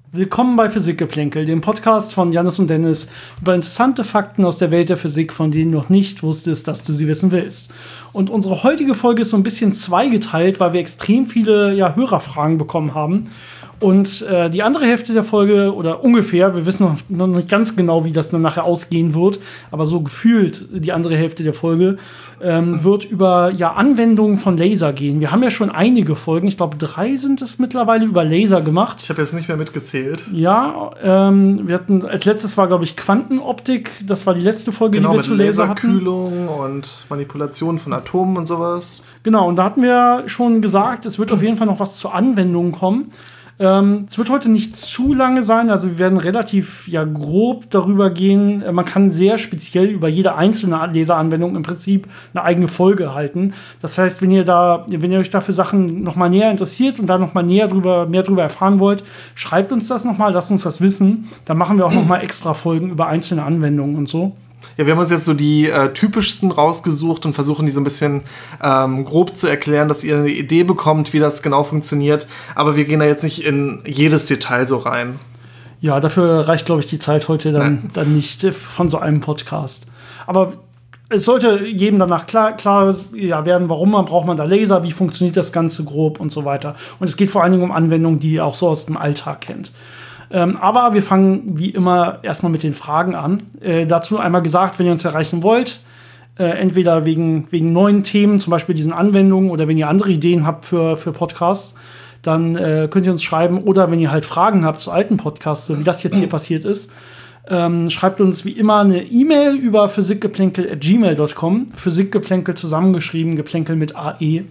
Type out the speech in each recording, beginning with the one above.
Willkommen bei Physikgeplänkel, dem Podcast von Jannis und Dennis über interessante Fakten aus der Welt der Physik, von denen du noch nicht wusstest, dass du sie wissen willst. Und unsere heutige Folge ist so ein bisschen zweigeteilt, weil wir extrem viele Hörerfragen bekommen haben. Und die andere Hälfte der Folge, oder ungefähr, wir wissen noch nicht ganz genau, wie das dann nachher ausgehen wird, aber so gefühlt die andere Hälfte der Folge, wird über Anwendungen von Laser gehen. Wir haben ja schon einige Folgen, ich glaube 3 sind es mittlerweile, über Laser gemacht. Ich habe jetzt nicht mehr mitgezählt. Ja, wir hatten, als letztes war, glaube ich, Quantenoptik. Das war die letzte Folge, die wir zu Laser hatten. Laserkühlung und Manipulation von Atomen und sowas. Genau, und da hatten wir schon gesagt, es wird auf jeden Fall noch was zur Anwendung kommen. Es wird heute nicht zu lange sein, also wir werden relativ grob darüber gehen. Man kann sehr speziell über jede einzelne Laseranwendung im Prinzip eine eigene Folge halten. Das heißt, wenn ihr euch dafür Sachen noch mal näher interessiert und da noch mal mehr drüber erfahren wollt, schreibt uns das noch mal, lasst uns das wissen. Dann machen wir auch noch mal extra Folgen über einzelne Anwendungen und so. Ja, wir haben uns jetzt so die typischsten rausgesucht und versuchen, die so ein bisschen grob zu erklären, dass ihr eine Idee bekommt, wie das genau funktioniert. Aber wir gehen da jetzt nicht in jedes Detail so rein. Ja, dafür reicht, glaube ich, die Zeit heute dann nicht von so einem Podcast. Aber es sollte jedem danach klar werden, warum braucht man da Laser, wie funktioniert das Ganze grob und so weiter. Und es geht vor allen Dingen um Anwendungen, die ihr auch so aus dem Alltag kennt. Aber wir fangen wie immer erstmal mit den Fragen an. Dazu einmal gesagt, wenn ihr uns erreichen wollt, entweder wegen neuen Themen, zum Beispiel diesen Anwendungen, oder wenn ihr andere Ideen habt für Podcasts, dann könnt ihr uns schreiben. Oder wenn ihr halt Fragen habt zu alten Podcasts, so wie das jetzt hier passiert ist, schreibt uns wie immer eine E-Mail über physikgeplänkel@gmail.com. Physikgeplänkel zusammengeschrieben, Geplänkel mit AE.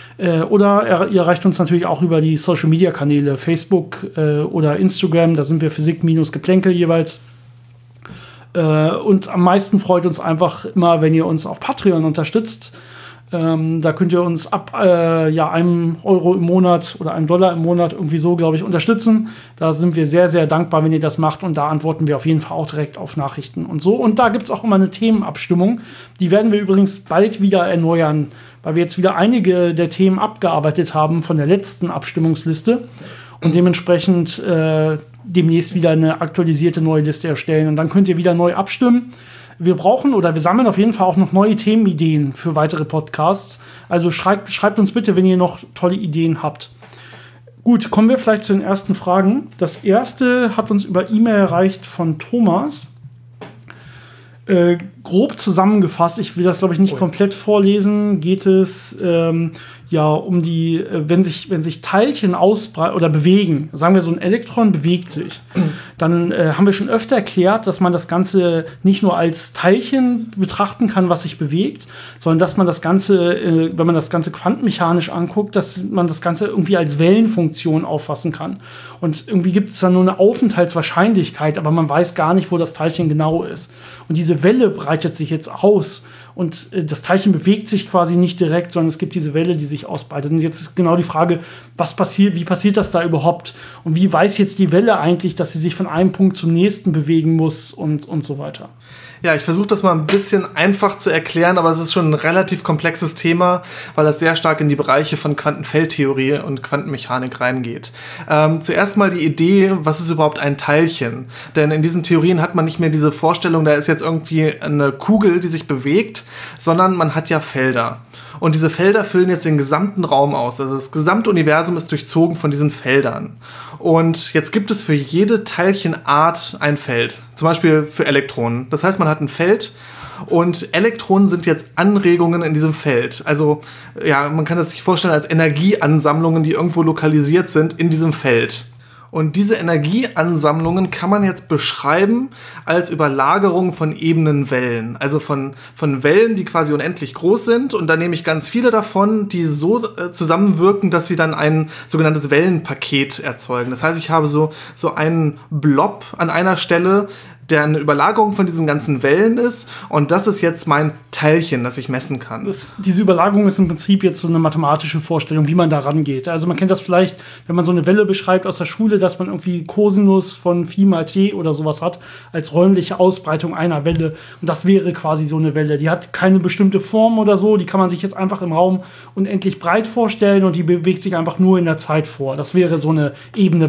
Oder ihr erreicht uns natürlich auch über die Social-Media-Kanäle Facebook oder Instagram. Da sind wir Physik-Geplänkel jeweils. Und am meisten freut uns einfach immer, wenn ihr uns auf Patreon unterstützt. Da könnt ihr uns ab einem Euro im Monat oder $1 im Monat irgendwie so, glaube ich, unterstützen. Da sind wir sehr, sehr dankbar, wenn ihr das macht. Und da antworten wir auf jeden Fall auch direkt auf Nachrichten und so. Und da gibt es auch immer eine Themenabstimmung. Die werden wir übrigens bald wieder erneuern, weil wir jetzt wieder einige der Themen abgearbeitet haben von der letzten Abstimmungsliste. Und dementsprechend demnächst wieder eine aktualisierte neue Liste erstellen. Und dann könnt ihr wieder neu abstimmen. Wir sammeln auf jeden Fall auch noch neue Themenideen für weitere Podcasts. Also schreibt uns bitte, wenn ihr noch tolle Ideen habt. Gut, kommen wir vielleicht zu den ersten Fragen. Das erste hat uns über E-Mail erreicht von Thomas. Grob zusammengefasst, ich will das, glaube ich, nicht komplett vorlesen, geht es um die, wenn sich Teilchen ausbreiten oder bewegen, sagen wir, so ein Elektron bewegt sich, dann haben wir schon öfter erklärt, dass man das Ganze nicht nur als Teilchen betrachten kann, was sich bewegt, sondern dass man das Ganze, wenn man das Ganze quantenmechanisch anguckt, dass man das Ganze irgendwie als Wellenfunktion auffassen kann. Und irgendwie gibt es da nur eine Aufenthaltswahrscheinlichkeit, aber man weiß gar nicht, wo das Teilchen genau ist. Und diese Welle breitet sich jetzt aus. Und das Teilchen bewegt sich quasi nicht direkt, sondern es gibt diese Welle, die sich ausbreitet. Und jetzt ist genau die Frage, wie passiert das da überhaupt? Und wie weiß jetzt die Welle eigentlich, dass sie sich von einem Punkt zum nächsten bewegen muss und so weiter? Ja, ich versuche das mal ein bisschen einfach zu erklären, aber es ist schon ein relativ komplexes Thema, weil das sehr stark in die Bereiche von Quantenfeldtheorie und Quantenmechanik reingeht. Zuerst mal die Idee, was ist überhaupt ein Teilchen? Denn in diesen Theorien hat man nicht mehr diese Vorstellung, da ist jetzt irgendwie eine Kugel, die sich bewegt, sondern man hat ja Felder. Und diese Felder füllen jetzt den gesamten Raum aus. Also das gesamte Universum ist durchzogen von diesen Feldern. Und jetzt gibt es für jede Teilchenart ein Feld. Zum Beispiel für Elektronen. Das heißt, man hat ein Feld und Elektronen sind jetzt Anregungen in diesem Feld. Also man kann das sich vorstellen als Energieansammlungen, die irgendwo lokalisiert sind in diesem Feld. Und diese Energieansammlungen kann man jetzt beschreiben als Überlagerung von ebenen Wellen. Also von Wellen, die quasi unendlich groß sind. Und da nehme ich ganz viele davon, die so zusammenwirken, dass sie dann ein sogenanntes Wellenpaket erzeugen. Das heißt, ich habe so einen Blob an einer Stelle, der eine Überlagerung von diesen ganzen Wellen ist. Und das ist jetzt mein Teilchen, das ich messen kann. Diese Überlagerung ist im Prinzip jetzt so eine mathematische Vorstellung, wie man da rangeht. Also man kennt das vielleicht, wenn man so eine Welle beschreibt aus der Schule, dass man irgendwie Cosinus von Phi mal t oder sowas hat, als räumliche Ausbreitung einer Welle. Und das wäre quasi so eine Welle. Die hat keine bestimmte Form oder so. Die kann man sich jetzt einfach im Raum unendlich breit vorstellen und die bewegt sich einfach nur in der Zeit vor. Das wäre so eine ebene Welle.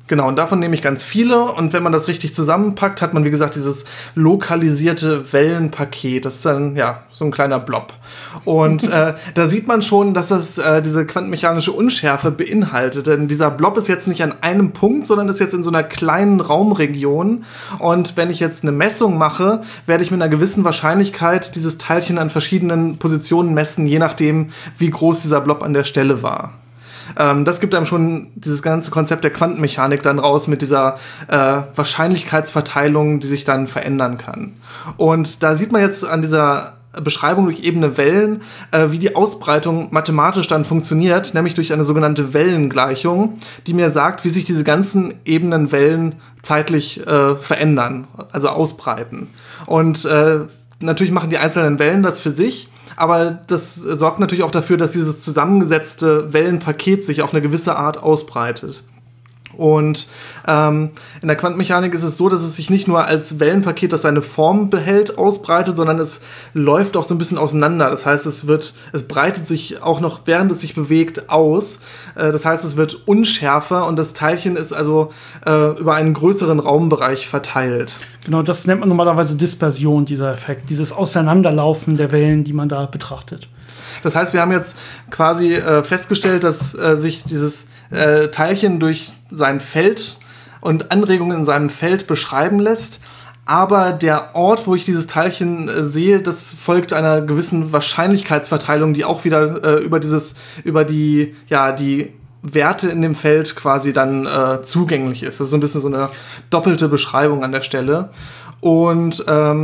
Genau, und davon nehme ich ganz viele. Und wenn man das richtig zusammenpackt, hat man, wie gesagt, dieses lokalisierte Wellenpaket. Das ist dann, ja, so ein kleiner Blob. Und da sieht man schon, dass das diese quantenmechanische Unschärfe beinhaltet. Denn dieser Blob ist jetzt nicht an einem Punkt, sondern ist jetzt in so einer kleinen Raumregion. Und wenn ich jetzt eine Messung mache, werde ich mit einer gewissen Wahrscheinlichkeit dieses Teilchen an verschiedenen Positionen messen, je nachdem, wie groß dieser Blob an der Stelle war. Das gibt einem schon dieses ganze Konzept der Quantenmechanik dann raus mit dieser Wahrscheinlichkeitsverteilung, die sich dann verändern kann. Und da sieht man jetzt an dieser Beschreibung durch ebene Wellen, wie die Ausbreitung mathematisch dann funktioniert, nämlich durch eine sogenannte Wellengleichung, die mir sagt, wie sich diese ganzen ebenen Wellen zeitlich verändern, also ausbreiten. Und natürlich machen die einzelnen Wellen das für sich, aber das sorgt natürlich auch dafür, dass dieses zusammengesetzte Wellenpaket sich auf eine gewisse Art ausbreitet. Und in der Quantenmechanik ist es so, dass es sich nicht nur als Wellenpaket, das seine Form behält, ausbreitet, sondern es läuft auch so ein bisschen auseinander. Das heißt, es breitet sich auch noch, während es sich bewegt, aus. Das heißt, es wird unschärfer und das Teilchen ist also über einen größeren Raumbereich verteilt. Genau, das nennt man normalerweise Dispersion, dieser Effekt, dieses Auseinanderlaufen der Wellen, die man da betrachtet. Das heißt, wir haben jetzt quasi festgestellt, dass sich dieses Teilchen durch sein Feld und Anregungen in seinem Feld beschreiben lässt. Aber der Ort, wo ich dieses Teilchen sehe, das folgt einer gewissen Wahrscheinlichkeitsverteilung, die auch wieder über die Werte in dem Feld quasi dann zugänglich ist. Das ist so ein bisschen so eine doppelte Beschreibung an der Stelle. Und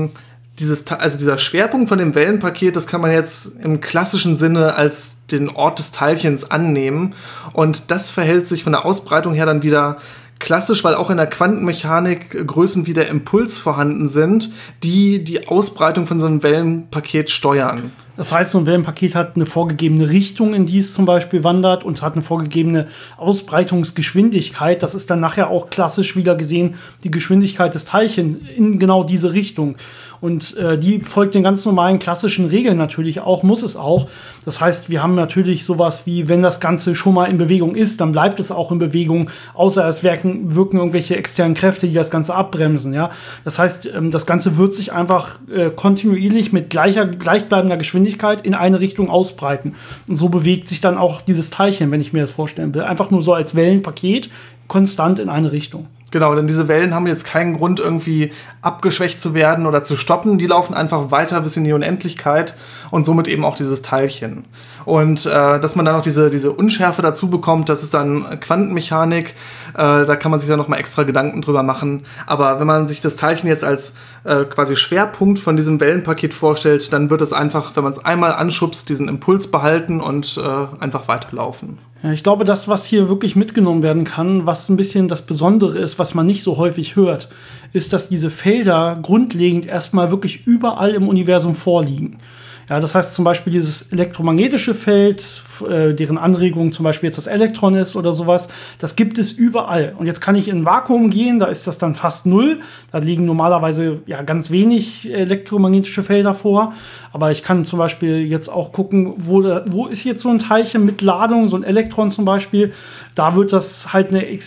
dieser Schwerpunkt von dem Wellenpaket, das kann man jetzt im klassischen Sinne als den Ort des Teilchens annehmen. Und das verhält sich von der Ausbreitung her dann wieder klassisch, weil auch in der Quantenmechanik Größen wie der Impuls vorhanden sind, die die Ausbreitung von so einem Wellenpaket steuern. Das heißt, so ein Wellenpaket hat eine vorgegebene Richtung, in die es zum Beispiel wandert, und hat eine vorgegebene Ausbreitungsgeschwindigkeit. Das ist dann nachher auch klassisch wieder gesehen die Geschwindigkeit des Teilchens in genau diese Richtung. Und die folgt den ganz normalen klassischen Regeln natürlich auch, muss es auch. Das heißt, wir haben natürlich sowas wie, wenn das Ganze schon mal in Bewegung ist, dann bleibt es auch in Bewegung, außer es wirken irgendwelche externen Kräfte, die das Ganze abbremsen. Ja? Das heißt, das Ganze wird sich einfach kontinuierlich mit gleichbleibender Geschwindigkeit in eine Richtung ausbreiten. Und so bewegt sich dann auch dieses Teilchen, wenn ich mir das vorstellen will. Einfach nur so als Wellenpaket, konstant in eine Richtung. Genau, denn diese Wellen haben jetzt keinen Grund, irgendwie abgeschwächt zu werden oder zu stoppen. Die laufen einfach weiter bis in die Unendlichkeit und somit eben auch dieses Teilchen. Und dass man dann noch diese Unschärfe dazu bekommt, das ist dann Quantenmechanik. Da kann man sich dann noch mal extra Gedanken drüber machen. Aber wenn man sich das Teilchen jetzt als quasi Schwerpunkt von diesem Wellenpaket vorstellt, dann wird es einfach, wenn man es einmal anschubst, diesen Impuls behalten und einfach weiterlaufen. Ja, ich glaube, das, was hier wirklich mitgenommen werden kann, was ein bisschen das Besondere ist, was man nicht so häufig hört, ist, dass diese Felder grundlegend erstmal wirklich überall im Universum vorliegen. Ja, das heißt zum Beispiel dieses elektromagnetische Feld, deren Anregung zum Beispiel jetzt das Elektron ist oder sowas, das gibt es überall. Und jetzt kann ich in ein Vakuum gehen, da ist das dann fast null. Da liegen normalerweise ja ganz wenig elektromagnetische Felder vor. Aber ich kann zum Beispiel jetzt auch gucken, wo ist jetzt so ein Teilchen mit Ladung, so ein Elektron zum Beispiel. Da wird das halt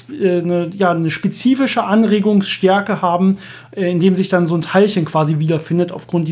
eine spezifische Anregungsstärke haben, indem sich dann so ein Teilchen quasi wiederfindet aufgrund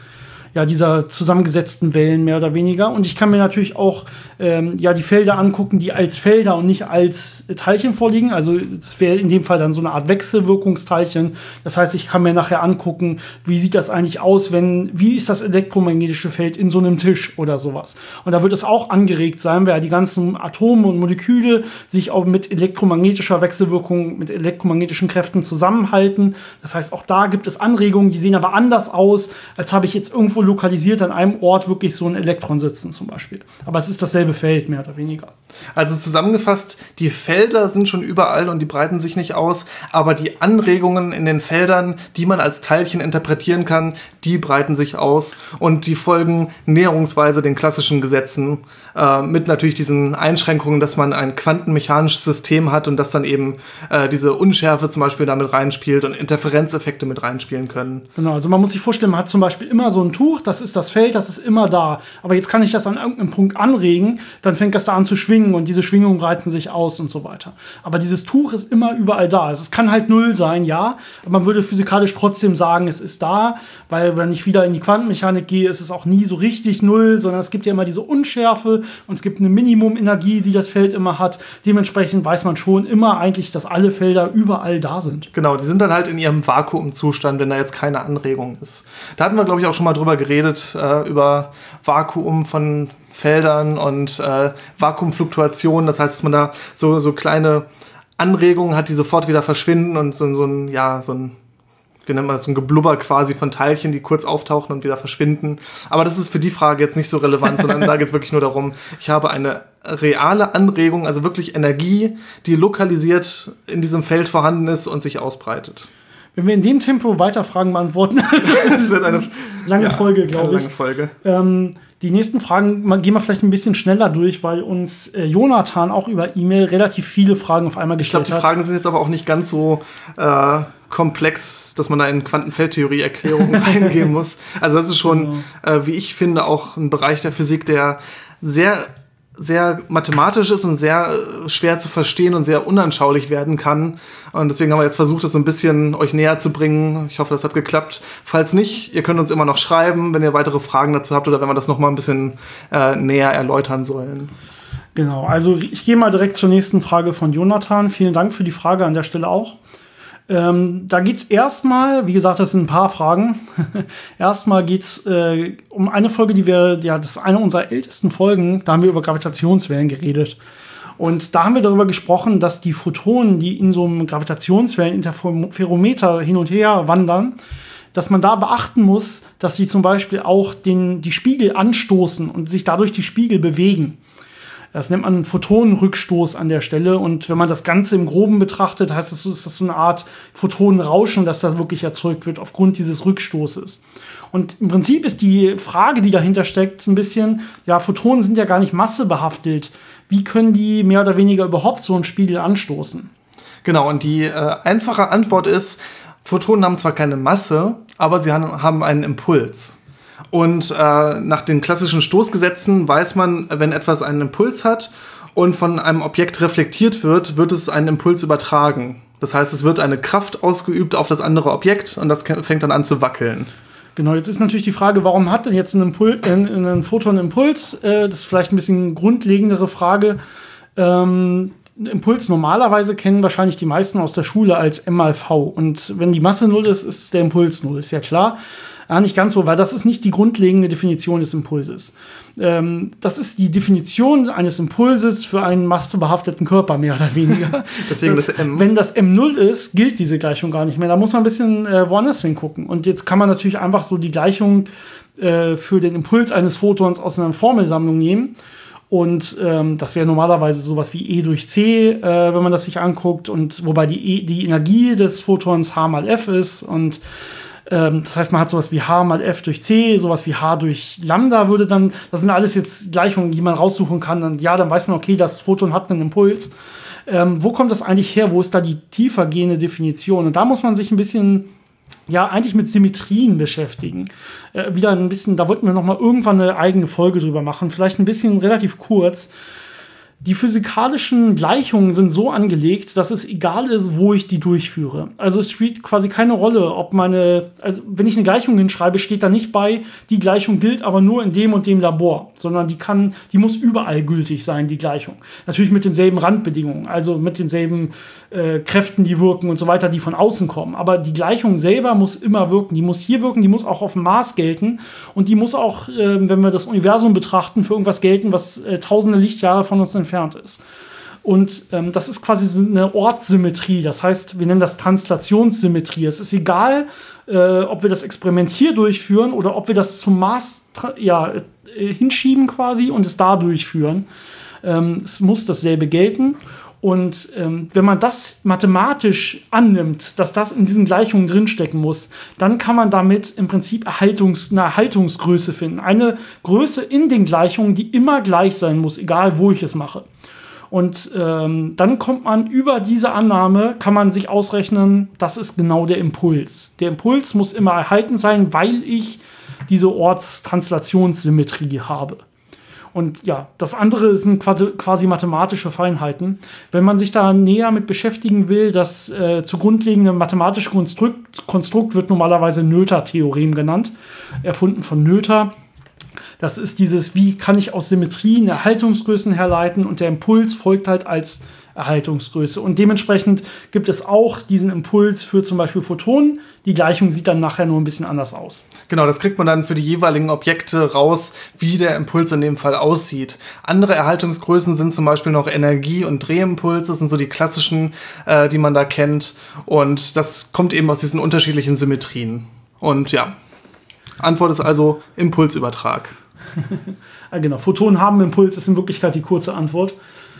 dieser zusammengesetzten Wellen mehr oder weniger. Und ich kann mir natürlich auch die Felder angucken, die als Felder und nicht als Teilchen vorliegen. Also das wäre in dem Fall dann so eine Art Wechselwirkungsteilchen. Das heißt, ich kann mir nachher angucken, wie sieht das eigentlich aus, wie ist das elektromagnetische Feld in so einem Tisch oder sowas. Und da wird es auch angeregt sein, weil die ganzen Atome und Moleküle sich auch mit elektromagnetischer Wechselwirkung, mit elektromagnetischen Kräften zusammenhalten. Das heißt, auch da gibt es Anregungen, die sehen aber anders aus, als habe ich jetzt irgendwo lokalisiert an einem Ort wirklich so ein Elektron sitzen zum Beispiel. Aber es ist dasselbe Feld, mehr oder weniger. Also zusammengefasst, die Felder sind schon überall und die breiten sich nicht aus, aber die Anregungen in den Feldern, die man als Teilchen interpretieren kann, die breiten sich aus und die folgen näherungsweise den klassischen Gesetzen, mit natürlich diesen Einschränkungen, dass man ein quantenmechanisches System hat und dass dann eben diese Unschärfe zum Beispiel damit reinspielt und Interferenzeffekte mit reinspielen können. Genau, also man muss sich vorstellen, man hat zum Beispiel immer so ein Tuch, Tuch, das ist das Feld, das ist immer da. Aber jetzt kann ich das an irgendeinem Punkt anregen, dann fängt das da an zu schwingen und diese Schwingungen breiten sich aus und so weiter. Aber dieses Tuch ist immer überall da. Also es kann halt 0 sein, ja, aber man würde physikalisch trotzdem sagen, es ist da, weil wenn ich wieder in die Quantenmechanik gehe, ist es auch nie so richtig 0, sondern es gibt ja immer diese Unschärfe und es gibt eine Minimumenergie, die das Feld immer hat. Dementsprechend weiß man schon immer eigentlich, dass alle Felder überall da sind. Genau, die sind dann halt in ihrem Vakuumzustand, wenn da jetzt keine Anregung ist. Da hatten wir, glaube ich, auch schon mal drüber geredet, über Vakuum von Feldern und Vakuumfluktuationen. Das heißt, dass man da so kleine Anregungen hat, die sofort wieder verschwinden und so ein wie nennt man das, so ein Geblubber quasi von Teilchen, die kurz auftauchen und wieder verschwinden. Aber das ist für die Frage jetzt nicht so relevant, sondern da geht es wirklich nur darum, ich habe eine reale Anregung, also wirklich Energie, die lokalisiert in diesem Feld vorhanden ist und sich ausbreitet. Wenn wir in dem Tempo weiter Fragen beantworten, das wird eine lange Folge, glaube ich. Lange Folge. Die nächsten Fragen gehen wir vielleicht ein bisschen schneller durch, weil uns Jonathan auch über E-Mail relativ viele Fragen auf einmal gestellt hat. Ich glaube, die Fragen sind jetzt aber auch nicht ganz so komplex, dass man da in Quantenfeldtheorie-Erklärungen reingehen muss. Also das ist schon, wie ich finde, auch ein Bereich der Physik, der sehr sehr mathematisch ist und sehr schwer zu verstehen und sehr unanschaulich werden kann. Und deswegen haben wir jetzt versucht, das so ein bisschen euch näher zu bringen. Ich hoffe, das hat geklappt. Falls nicht, ihr könnt uns immer noch schreiben, wenn ihr weitere Fragen dazu habt oder wenn wir das noch mal ein bisschen näher erläutern sollen. Genau, also ich gehe mal direkt zur nächsten Frage von Jonathan. Vielen Dank für die Frage an der Stelle auch. Da geht es erstmal, wie gesagt, das sind ein paar Fragen. Erstmal geht es um eine Folge, das ist eine unserer ältesten Folgen, da haben wir über Gravitationswellen geredet. Und da haben wir darüber gesprochen, dass die Photonen, die in so einem Gravitationswelleninterferometer hin und her wandern, dass man da beachten muss, dass sie zum Beispiel auch die Spiegel anstoßen und sich dadurch die Spiegel bewegen. Das nennt man Photonenrückstoß an der Stelle. Und wenn man das Ganze im Groben betrachtet, heißt das, ist das so eine Art Photonenrauschen, das da wirklich erzeugt wird aufgrund dieses Rückstoßes. Und im Prinzip ist die Frage, die dahinter steckt, ein bisschen, ja, Photonen sind ja gar nicht massebehaftet. Wie können die mehr oder weniger überhaupt so einen Spiegel anstoßen? Genau, und die einfache Antwort ist, Photonen haben zwar keine Masse, aber sie haben einen Impuls. Und nach den klassischen Stoßgesetzen weiß man, wenn etwas einen Impuls hat und von einem Objekt reflektiert wird, wird es einen Impuls übertragen. Das heißt, es wird eine Kraft ausgeübt auf das andere Objekt und das fängt dann an zu wackeln. Genau, jetzt ist natürlich die Frage, warum hat denn jetzt ein Photon einen Impuls? Das ist vielleicht ein bisschen grundlegendere Frage. Impuls normalerweise kennen wahrscheinlich die meisten aus der Schule als M mal V. Und wenn die Masse 0 ist, ist der Impuls 0, ist ja klar. Ja, nicht ganz so, weil das ist nicht die grundlegende Definition des Impulses. Das ist die Definition eines Impulses für einen massebehafteten Körper, mehr oder weniger. Deswegen das M. Wenn das M 0 ist, gilt diese Gleichung gar nicht mehr. Da muss man ein bisschen woanders hingucken. Und jetzt kann man natürlich einfach so die Gleichung für den Impuls eines Photons aus einer Formelsammlung nehmen. Und das wäre normalerweise sowas wie E durch C, wenn man das sich anguckt. Und wobei die Energie des Photons H mal F ist. Und das heißt, man hat sowas wie H mal F durch C, sowas wie H durch Lambda würde dann, das sind alles jetzt Gleichungen, die man raussuchen kann. Und ja, dann weiß man, okay, das Photon hat einen Impuls. Wo kommt das eigentlich her? Wo ist da die tiefer gehende Definition? Und da muss man sich ein bisschen, ja, eigentlich mit Symmetrien beschäftigen. Wieder ein bisschen, da wollten wir noch mal irgendwann eine eigene Folge drüber machen. Vielleicht ein bisschen relativ kurz. Die physikalischen Gleichungen sind so angelegt, dass es egal ist, wo ich die durchführe. Also es spielt quasi keine Rolle, ob also wenn ich eine Gleichung hinschreibe, steht da nicht bei, die Gleichung gilt aber nur in dem und dem Labor, sondern die muss überall gültig sein, die Gleichung. Natürlich mit denselben Randbedingungen, also mit denselben Kräften, die wirken und so weiter, die von außen kommen. Aber die Gleichung selber muss immer wirken. Die muss hier wirken, die muss auch auf dem Mars gelten und die muss auch, wenn wir das Universum betrachten, für irgendwas gelten, was tausende Lichtjahre von uns entfernt ist. Und das ist quasi eine Ortssymmetrie. Das heißt, wir nennen das Translationssymmetrie. Es ist egal, ob wir das Experiment hier durchführen oder ob wir das zum Mars hinschieben quasi und es da durchführen. Es muss dasselbe gelten. Und wenn man das mathematisch annimmt, dass das in diesen Gleichungen drinstecken muss, dann kann man damit im Prinzip eine Erhaltungsgröße finden. Eine Größe in den Gleichungen, die immer gleich sein muss, egal wo ich es mache. Und dann kommt man über diese Annahme, kann man sich ausrechnen, das ist genau der Impuls. Der Impuls muss immer erhalten sein, weil ich diese Ortstranslationssymmetrie habe. Und ja, das andere sind quasi mathematische Feinheiten. Wenn man sich da näher mit beschäftigen will, das zugrundliegende mathematische Konstrukt wird normalerweise Noether-Theorem genannt, erfunden von Noether. Das ist dieses, wie kann ich aus Symmetrien Erhaltungsgrößen herleiten, und der Impuls folgt halt als Erhaltungsgröße. Und dementsprechend gibt es auch diesen Impuls für zum Beispiel Photonen. Die Gleichung sieht dann nachher nur ein bisschen anders aus. Genau, das kriegt man dann für die jeweiligen Objekte raus, wie der Impuls in dem Fall aussieht. Andere Erhaltungsgrößen sind zum Beispiel noch Energie- und Drehimpuls. Das sind so die klassischen, die man da kennt. Und das kommt eben aus diesen unterschiedlichen Symmetrien. Und ja, Antwort ist also Impulsübertrag. Ja, genau, Photonen haben Impuls, ist in Wirklichkeit die kurze Antwort.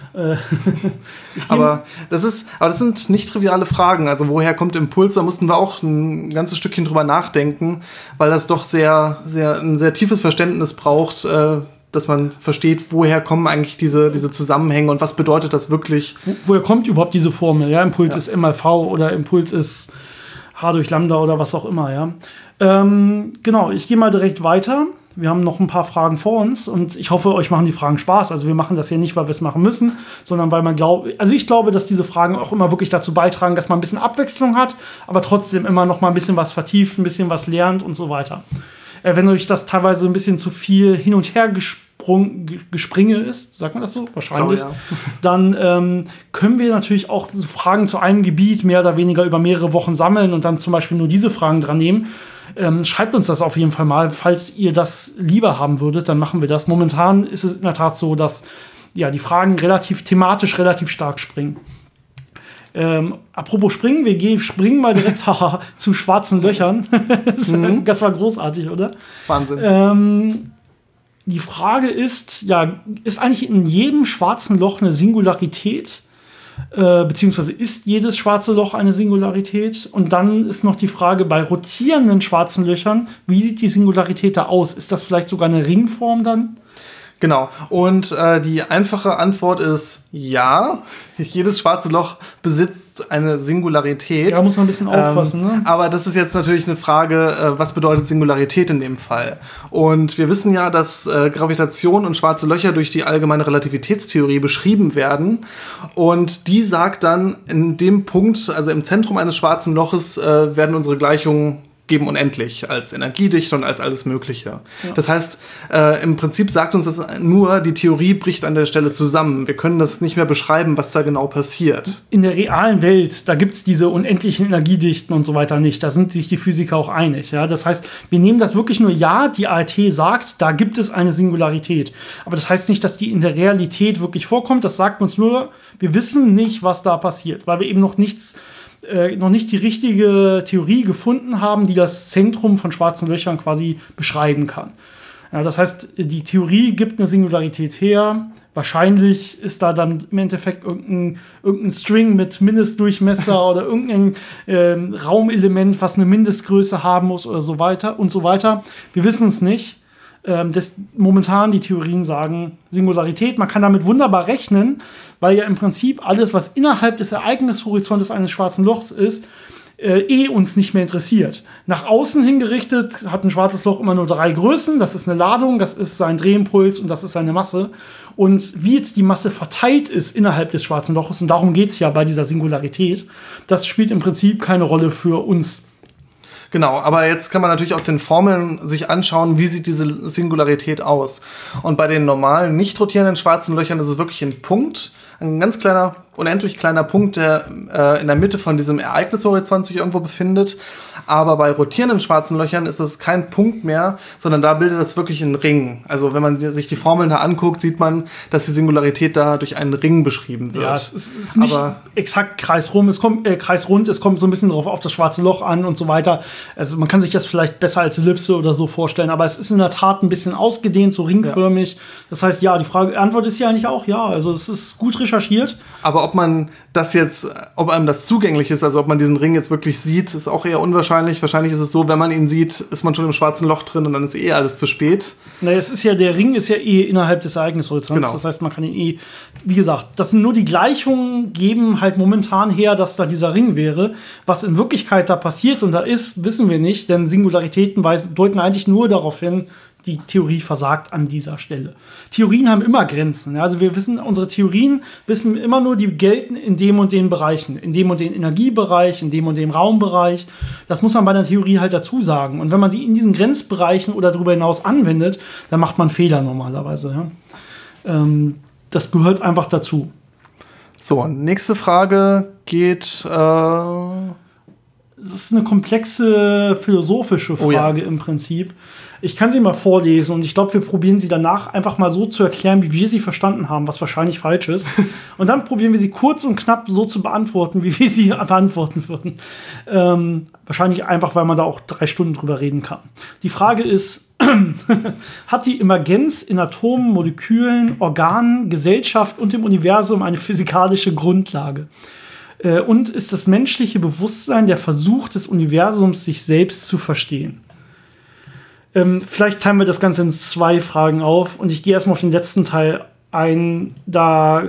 Aber das sind nicht triviale Fragen. Also woher kommt Impuls? Da mussten wir auch ein ganzes Stückchen drüber nachdenken, weil das doch ein sehr tiefes Verständnis braucht, dass man versteht, woher kommen eigentlich diese Zusammenhänge und was bedeutet das wirklich. Woher kommt überhaupt diese Formel? Ja, Impuls ist M mal V oder Impuls ist H durch Lambda oder was auch immer. Ja. Genau, ich gehe mal direkt weiter. Wir haben noch ein paar Fragen vor uns und ich hoffe, euch machen die Fragen Spaß. Also wir machen das ja nicht, weil wir es machen müssen, sondern weil man ich glaube, dass diese Fragen auch immer wirklich dazu beitragen, dass man ein bisschen Abwechslung hat, aber trotzdem immer noch mal ein bisschen was vertieft, ein bisschen was lernt und so weiter. Wenn euch das teilweise ein bisschen zu viel hin und her Gespringe ist, sagt man das so? Wahrscheinlich. Ja. Dann können wir natürlich auch so Fragen zu einem Gebiet mehr oder weniger über mehrere Wochen sammeln und dann zum Beispiel nur diese Fragen dran nehmen. Schreibt uns das auf jeden Fall mal, falls ihr das lieber haben würdet, dann machen wir das. Momentan ist es in der Tat so, dass ja, die Fragen thematisch relativ stark springen. Apropos springen, springen mal direkt zu schwarzen Löchern. Das war großartig, oder? Wahnsinn. Die Frage ist eigentlich in jedem schwarzen Loch eine Singularität? Beziehungsweise ist jedes schwarze Loch eine Singularität? Und dann ist noch die Frage, bei rotierenden schwarzen Löchern, wie sieht die Singularität da aus? Ist das vielleicht sogar eine Ringform dann? Genau. Und die einfache Antwort ist ja. Jedes schwarze Loch besitzt eine Singularität. Ja, muss man ein bisschen aufpassen. Ne? Aber das ist jetzt natürlich eine Frage, was bedeutet Singularität in dem Fall? Und wir wissen ja, dass Gravitation und schwarze Löcher durch die allgemeine Relativitätstheorie beschrieben werden. Und die sagt dann, in dem Punkt, also im Zentrum eines schwarzen Loches, werden unsere Gleichungen geben unendlich als Energiedichte und als alles Mögliche. Ja. Das heißt, im Prinzip sagt uns das nur, die Theorie bricht an der Stelle zusammen. Wir können das nicht mehr beschreiben, was da genau passiert. In der realen Welt, da gibt es diese unendlichen Energiedichten und so weiter nicht. Da sind sich die Physiker auch einig. Ja? Das heißt, wir nehmen das wirklich nur, ja, die ART sagt, da gibt es eine Singularität. Aber das heißt nicht, dass die in der Realität wirklich vorkommt. Das sagt uns nur, wir wissen nicht, was da passiert, weil wir eben noch nicht die richtige Theorie gefunden haben, die das Zentrum von schwarzen Löchern quasi beschreiben kann. Ja, das heißt, die Theorie gibt eine Singularität her. Wahrscheinlich ist da dann im Endeffekt irgendein String mit Mindestdurchmesser oder irgendein Raumelement, was eine Mindestgröße haben muss oder so weiter und so weiter. Wir wissen es nicht. Momentan die Theorien sagen Singularität. Man kann damit wunderbar rechnen, weil ja im Prinzip alles, was innerhalb des Ereignishorizontes eines schwarzen Lochs ist, uns nicht mehr interessiert. Nach außen hingerichtet hat ein schwarzes Loch immer nur 3 Größen. Das ist eine Ladung, das ist sein Drehimpuls und das ist seine Masse. Und wie jetzt die Masse verteilt ist innerhalb des schwarzen Loches, und darum geht es ja bei dieser Singularität, das spielt im Prinzip keine Rolle für uns. Genau, aber jetzt kann man natürlich aus den Formeln sich anschauen, wie sieht diese Singularität aus. Und bei den normalen, nicht rotierenden schwarzen Löchern ist es wirklich ein Punkt, ein ganz kleiner, unendlich kleiner Punkt, der in der Mitte von diesem Ereignishorizont sich irgendwo befindet. Aber bei rotierenden schwarzen Löchern ist es kein Punkt mehr, sondern da bildet es wirklich einen Ring. Also wenn man sich die Formeln da anguckt, sieht man, dass die Singularität da durch einen Ring beschrieben wird. Ja, es ist nicht exakt kreisrund, es kommt so ein bisschen drauf auf das schwarze Loch an und so weiter. Also man kann sich das vielleicht besser als Ellipse oder so vorstellen, aber es ist in der Tat ein bisschen ausgedehnt, so ringförmig. Ja. Das heißt, ja, die Antwort ist ja eigentlich auch ja. Also es ist gut recherchiert. recherchiert. Aber ob einem das zugänglich ist, also ob man diesen Ring jetzt wirklich sieht, ist auch eher unwahrscheinlich. Wahrscheinlich ist es so, wenn man ihn sieht, ist man schon im schwarzen Loch drin und dann ist alles zu spät. Naja, der Ring ist ja innerhalb des Ereignishorizonts. Genau. Das heißt, man kann ihn wie gesagt, das sind nur die Gleichungen, geben halt momentan her, dass da dieser Ring wäre. Was in Wirklichkeit da passiert und da ist, wissen wir nicht, denn Singularitäten deuten eigentlich nur darauf hin, die Theorie versagt an dieser Stelle. Theorien haben immer Grenzen. Ja? Also unsere Theorien wissen immer nur, die gelten in dem und den Bereichen, in dem und den Energiebereich, in dem und dem Raumbereich. Das muss man bei der Theorie halt dazu sagen. Und wenn man sie in diesen Grenzbereichen oder darüber hinaus anwendet, dann macht man Fehler normalerweise. Ja? Das gehört einfach dazu. So, nächste Frage geht... Das ist eine komplexe philosophische Frage im Prinzip. Ich kann sie mal vorlesen und ich glaube, wir probieren sie danach einfach mal so zu erklären, wie wir sie verstanden haben, was wahrscheinlich falsch ist. Und dann probieren wir sie kurz und knapp so zu beantworten, wie wir sie beantworten würden. Wahrscheinlich einfach, weil man da auch 3 Stunden drüber reden kann. Die Frage ist, hat die Emergenz in Atomen, Molekülen, Organen, Gesellschaft und im Universum eine physikalische Grundlage? Und ist das menschliche Bewusstsein der Versuch des Universums, sich selbst zu verstehen? Vielleicht teilen wir das Ganze in 2 Fragen auf und ich gehe erstmal auf den letzten Teil ein. Da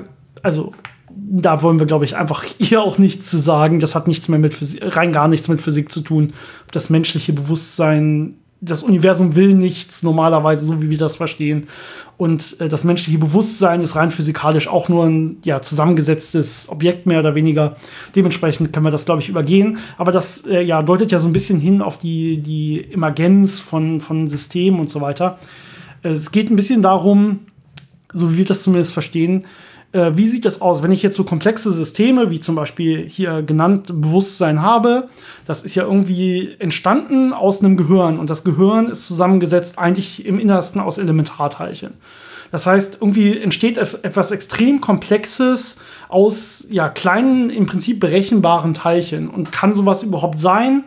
wollen wir, glaube ich, einfach hier auch nichts zu sagen. Das hat nichts mehr mit rein gar nichts mit Physik zu tun. Das menschliche Bewusstsein, das Universum will nichts normalerweise, so wie wir das verstehen. Und das menschliche Bewusstsein ist rein physikalisch auch nur ein zusammengesetztes Objekt, mehr oder weniger. Dementsprechend können wir das, glaube ich, übergehen. Aber das deutet ja so ein bisschen hin auf die Emergenz von Systemen und so weiter. Es geht ein bisschen darum, so wie wir das zumindest verstehen, wie sieht das aus, wenn ich jetzt so komplexe Systeme, wie zum Beispiel hier genannt Bewusstsein habe, das ist ja irgendwie entstanden aus einem Gehirn und das Gehirn ist zusammengesetzt eigentlich im Innersten aus Elementarteilchen. Das heißt, irgendwie entsteht etwas extrem Komplexes aus kleinen, im Prinzip berechenbaren Teilchen. Und kann sowas überhaupt sein?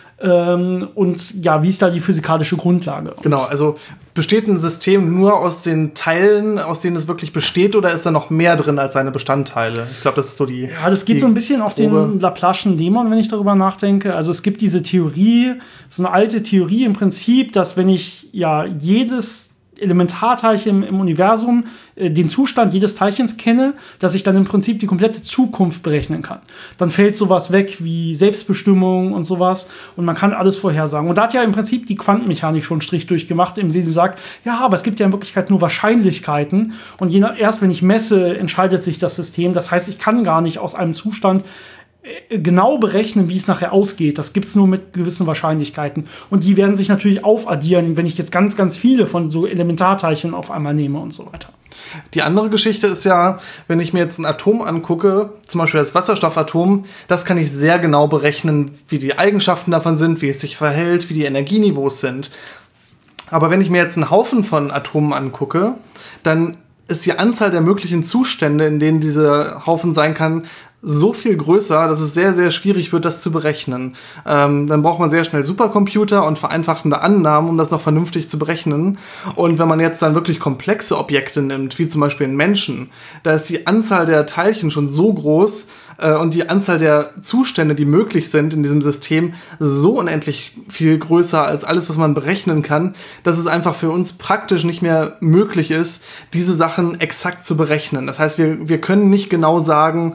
Wie ist da die physikalische Grundlage? Genau, also besteht ein System nur aus den Teilen, aus denen es wirklich besteht, oder ist da noch mehr drin als seine Bestandteile? Ich glaube, das ist so die... Ja, das geht so ein bisschen auf den Laplace'schen Dämon, wenn ich darüber nachdenke. Also es gibt diese Theorie, so eine alte Theorie im Prinzip, dass wenn ich jedes Elementarteilchen im Universum, den Zustand jedes Teilchens kenne, dass ich dann im Prinzip die komplette Zukunft berechnen kann. Dann fällt sowas weg wie Selbstbestimmung und sowas und man kann alles vorhersagen. Und da hat ja im Prinzip die Quantenmechanik schon einen Strich durchgemacht, indem sie sagt, aber es gibt ja in Wirklichkeit nur Wahrscheinlichkeiten und erst wenn ich messe, entscheidet sich das System. Das heißt, ich kann gar nicht aus einem Zustand genau berechnen, wie es nachher ausgeht. Das gibt es nur mit gewissen Wahrscheinlichkeiten. Und die werden sich natürlich aufaddieren, wenn ich jetzt ganz, ganz viele von so Elementarteilchen auf einmal nehme und so weiter. Die andere Geschichte ist ja, wenn ich mir jetzt ein Atom angucke, zum Beispiel das Wasserstoffatom, das kann ich sehr genau berechnen, wie die Eigenschaften davon sind, wie es sich verhält, wie die Energieniveaus sind. Aber wenn ich mir jetzt einen Haufen von Atomen angucke, dann ist die Anzahl der möglichen Zustände, in denen dieser Haufen sein kann, so viel größer, dass es sehr, sehr schwierig wird, das zu berechnen. Dann braucht man sehr schnell Supercomputer und vereinfachende Annahmen, um das noch vernünftig zu berechnen. Und wenn man jetzt dann wirklich komplexe Objekte nimmt, wie zum Beispiel einen Menschen, da ist die Anzahl der Teilchen schon so groß und die Anzahl der Zustände, die möglich sind in diesem System, so unendlich viel größer als alles, was man berechnen kann, dass es einfach für uns praktisch nicht mehr möglich ist, diese Sachen exakt zu berechnen. Das heißt, wir können nicht genau sagen,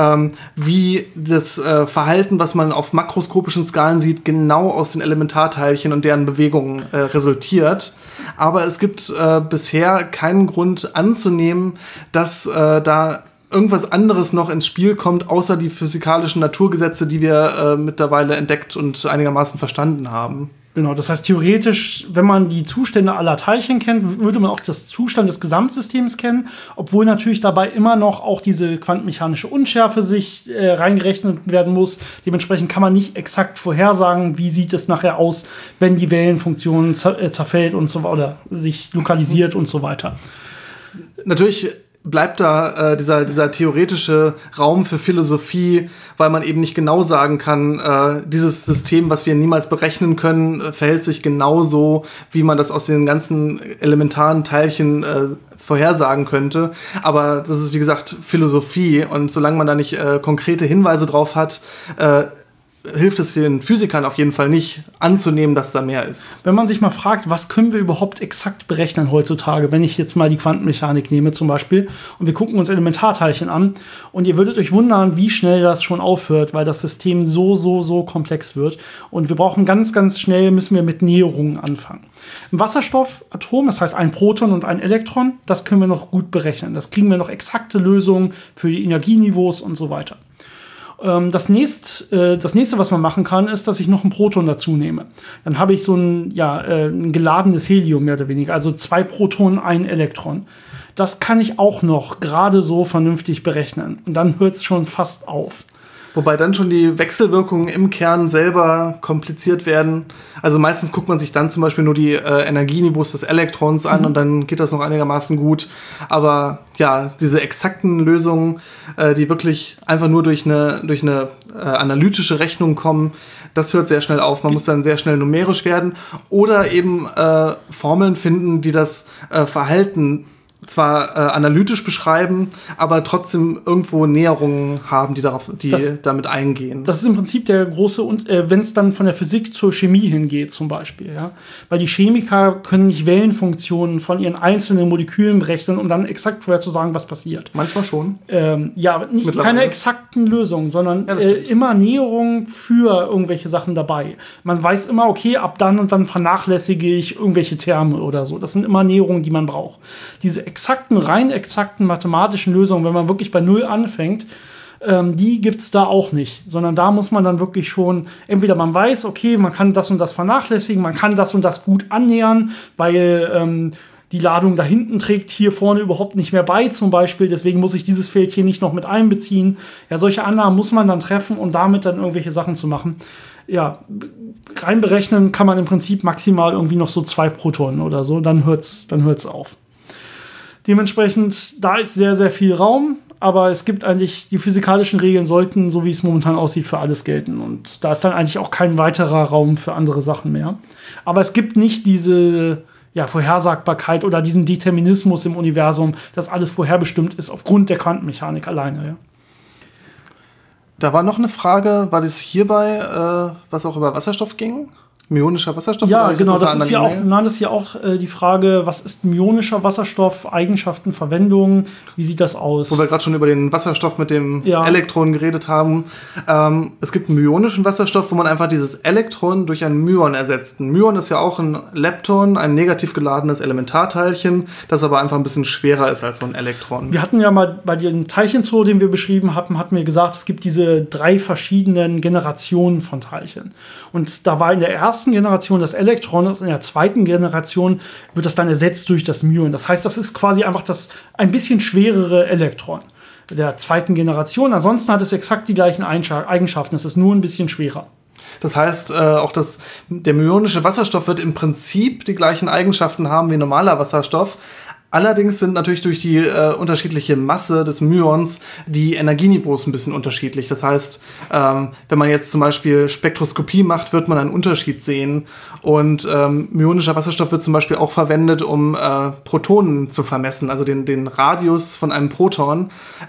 wie das Verhalten, was man auf makroskopischen Skalen sieht, genau aus den Elementarteilchen und deren Bewegungen resultiert. Aber es gibt bisher keinen Grund anzunehmen, dass da irgendwas anderes noch ins Spiel kommt, außer die physikalischen Naturgesetze, die wir mittlerweile entdeckt und einigermaßen verstanden haben. Genau, das heißt theoretisch, wenn man die Zustände aller Teilchen kennt, würde man auch das Zustand des Gesamtsystems kennen, obwohl natürlich dabei immer noch auch diese quantenmechanische Unschärfe sich reingerechnet werden muss. Dementsprechend kann man nicht exakt vorhersagen, wie sieht es nachher aus, wenn die Wellenfunktion zerfällt und so oder sich lokalisiert und so weiter. Natürlich bleibt da dieser theoretische Raum für Philosophie, weil man eben nicht genau sagen kann, dieses System, was wir niemals berechnen können, verhält sich genauso, wie man das aus den ganzen elementaren Teilchen vorhersagen könnte. Aber das ist, wie gesagt, Philosophie. Und solange man da nicht konkrete Hinweise drauf hat, hilft es den Physikern auf jeden Fall nicht anzunehmen, dass da mehr ist. Wenn man sich mal fragt, was können wir überhaupt exakt berechnen heutzutage, wenn ich jetzt mal die Quantenmechanik nehme zum Beispiel und wir gucken uns Elementarteilchen an und ihr würdet euch wundern, wie schnell das schon aufhört, weil das System so komplex wird und wir brauchen ganz schnell, müssen wir mit Näherungen anfangen. Ein Wasserstoffatom, das heißt ein Proton und ein Elektron, das können wir noch gut berechnen. Das kriegen wir noch exakte Lösungen für die Energieniveaus und so weiter. Das nächste, was man machen kann, ist, dass ich noch ein Proton dazu nehme. Dann habe ich so ein geladenes Helium mehr oder weniger, also 2 Protonen, 1 Elektron. Das kann ich auch noch gerade so vernünftig berechnen. Und dann hört es schon fast auf. Wobei dann schon die Wechselwirkungen im Kern selber kompliziert werden. Also meistens guckt man sich dann zum Beispiel nur die Energieniveaus des Elektrons an und dann geht das noch einigermaßen gut. Aber ja, diese exakten Lösungen, die wirklich einfach nur durch eine analytische Rechnung kommen, das hört sehr schnell auf. Man muss dann sehr schnell numerisch werden oder eben Formeln finden, die das Verhalten zwar analytisch beschreiben, aber trotzdem irgendwo Näherungen haben, die damit eingehen. Das ist im Prinzip der große, wenn es dann von der Physik zur Chemie hingeht zum Beispiel. Ja? Weil die Chemiker können nicht Wellenfunktionen von ihren einzelnen Molekülen berechnen, um dann exakt vorherzusagen, was passiert. Manchmal schon. Keine exakten Lösungen, sondern immer Näherungen für irgendwelche Sachen dabei. Man weiß immer, okay, ab dann und dann vernachlässige ich irgendwelche Terme oder so. Das sind immer Näherungen, die man braucht. Diese rein exakten mathematischen Lösungen, wenn man wirklich bei Null anfängt, die gibt es da auch nicht. Sondern da muss man dann wirklich schon, entweder man weiß, okay, man kann das und das vernachlässigen, man kann das und das gut annähern, weil die Ladung da hinten trägt hier vorne überhaupt nicht mehr bei zum Beispiel, deswegen muss ich dieses Feld hier nicht noch mit einbeziehen. Ja, solche Annahmen muss man dann treffen, um damit dann irgendwelche Sachen zu machen. Ja, rein berechnen kann man im Prinzip maximal irgendwie noch so 2 Protonen oder so, dann hört's auf. Dementsprechend, da ist sehr viel Raum, aber es gibt eigentlich, die physikalischen Regeln sollten, so wie es momentan aussieht, für alles gelten. Und da ist dann eigentlich auch kein weiterer Raum für andere Sachen mehr. Aber es gibt nicht diese Vorhersagbarkeit oder diesen Determinismus im Universum, dass alles vorherbestimmt ist aufgrund der Quantenmechanik alleine. Ja. Da war noch eine Frage, war das hierbei, was auch über Wasserstoff ging? Myonischer Wasserstoff? Ja, genau, das ist hier auch die Frage, was ist myonischer Wasserstoff, Eigenschaften, Verwendung, wie sieht das aus? Wo wir gerade schon über den Wasserstoff mit dem Elektron geredet haben. Es gibt einen myonischen Wasserstoff, wo man einfach dieses Elektron durch ein Myon ersetzt. Ein Myon ist ja auch ein Lepton, ein negativ geladenes Elementarteilchen, das aber einfach ein bisschen schwerer ist als so ein Elektron. Wir hatten ja mal bei dem Teilchenzoo, den wir beschrieben hatten, wir gesagt, es gibt diese 3 verschiedenen Generationen von Teilchen. Und da war in der ersten Generation das Elektron und in der zweiten Generation wird das dann ersetzt durch das Myon. Das heißt, das ist quasi einfach das ein bisschen schwerere Elektron der zweiten Generation. Ansonsten hat es exakt die gleichen Eigenschaften. Es ist nur ein bisschen schwerer. Das heißt, der myonische Wasserstoff wird im Prinzip die gleichen Eigenschaften haben wie normaler Wasserstoff. Allerdings sind natürlich durch die unterschiedliche Masse des Myons die Energieniveaus ein bisschen unterschiedlich. Das heißt, wenn man jetzt zum Beispiel Spektroskopie macht, wird man einen Unterschied sehen. Und myonischer Wasserstoff wird zum Beispiel auch verwendet, um Protonen zu vermessen, also den Radius von einem Proton.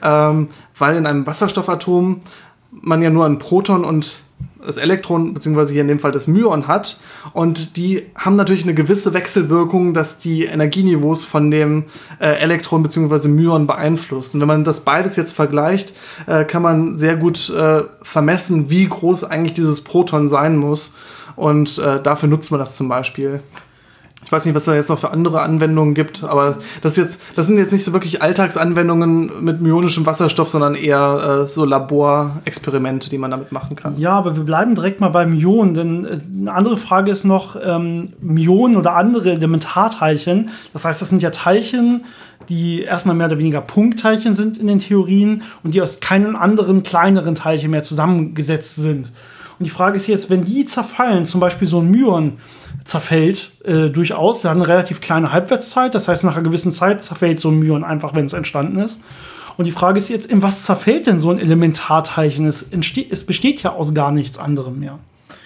Weil in einem Wasserstoffatom man ja nur ein Proton und das Elektron, beziehungsweise hier in dem Fall das Myon hat. Und die haben natürlich eine gewisse Wechselwirkung, dass die Energieniveaus von dem Elektron bzw. Myon beeinflusst. Und wenn man das beides jetzt vergleicht, kann man sehr gut vermessen, wie groß eigentlich dieses Proton sein muss. Und dafür nutzt man das zum Beispiel. Ich weiß nicht, was da jetzt noch für andere Anwendungen gibt, aber das sind jetzt nicht so wirklich Alltagsanwendungen mit myonischem Wasserstoff, sondern eher so Laborexperimente, die man damit machen kann. Ja, aber wir bleiben direkt mal beim Myon, denn eine andere Frage ist noch Myonen oder andere Elementarteilchen. Das heißt, das sind ja Teilchen, die erstmal mehr oder weniger Punktteilchen sind in den Theorien und die aus keinen anderen kleineren Teilchen mehr zusammengesetzt sind. Und die Frage ist jetzt, wenn die zerfallen, zum Beispiel so ein Myon zerfällt durchaus, der hat eine relativ kleine Halbwertszeit, das heißt, nach einer gewissen Zeit zerfällt so ein Myon einfach, wenn es entstanden ist. Und die Frage ist jetzt, in was zerfällt denn so ein Elementarteilchen? Es besteht ja aus gar nichts anderem mehr.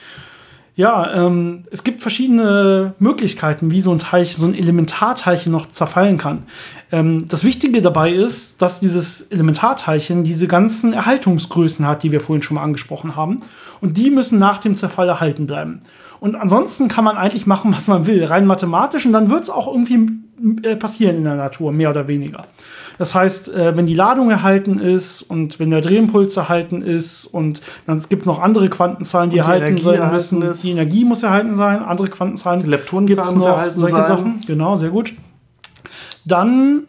Ja, es gibt verschiedene Möglichkeiten, wie so ein Elementarteilchen noch zerfallen kann. Das Wichtige dabei ist, dass dieses Elementarteilchen diese ganzen Erhaltungsgrößen hat, die wir vorhin schon mal angesprochen haben. Und die müssen nach dem Zerfall erhalten bleiben. Und ansonsten kann man eigentlich machen, was man will, rein mathematisch. Und dann wird es auch irgendwie passieren in der Natur, mehr oder weniger. Das heißt, wenn die Ladung erhalten ist und wenn der Drehimpuls erhalten ist und dann es gibt noch andere Quantenzahlen, die erhalten sein müssen. Die Energie muss erhalten sein, andere Quantenzahlen. Die Leptonenzahl muss erhalten solche sein. Sachen. Genau, sehr gut. Dann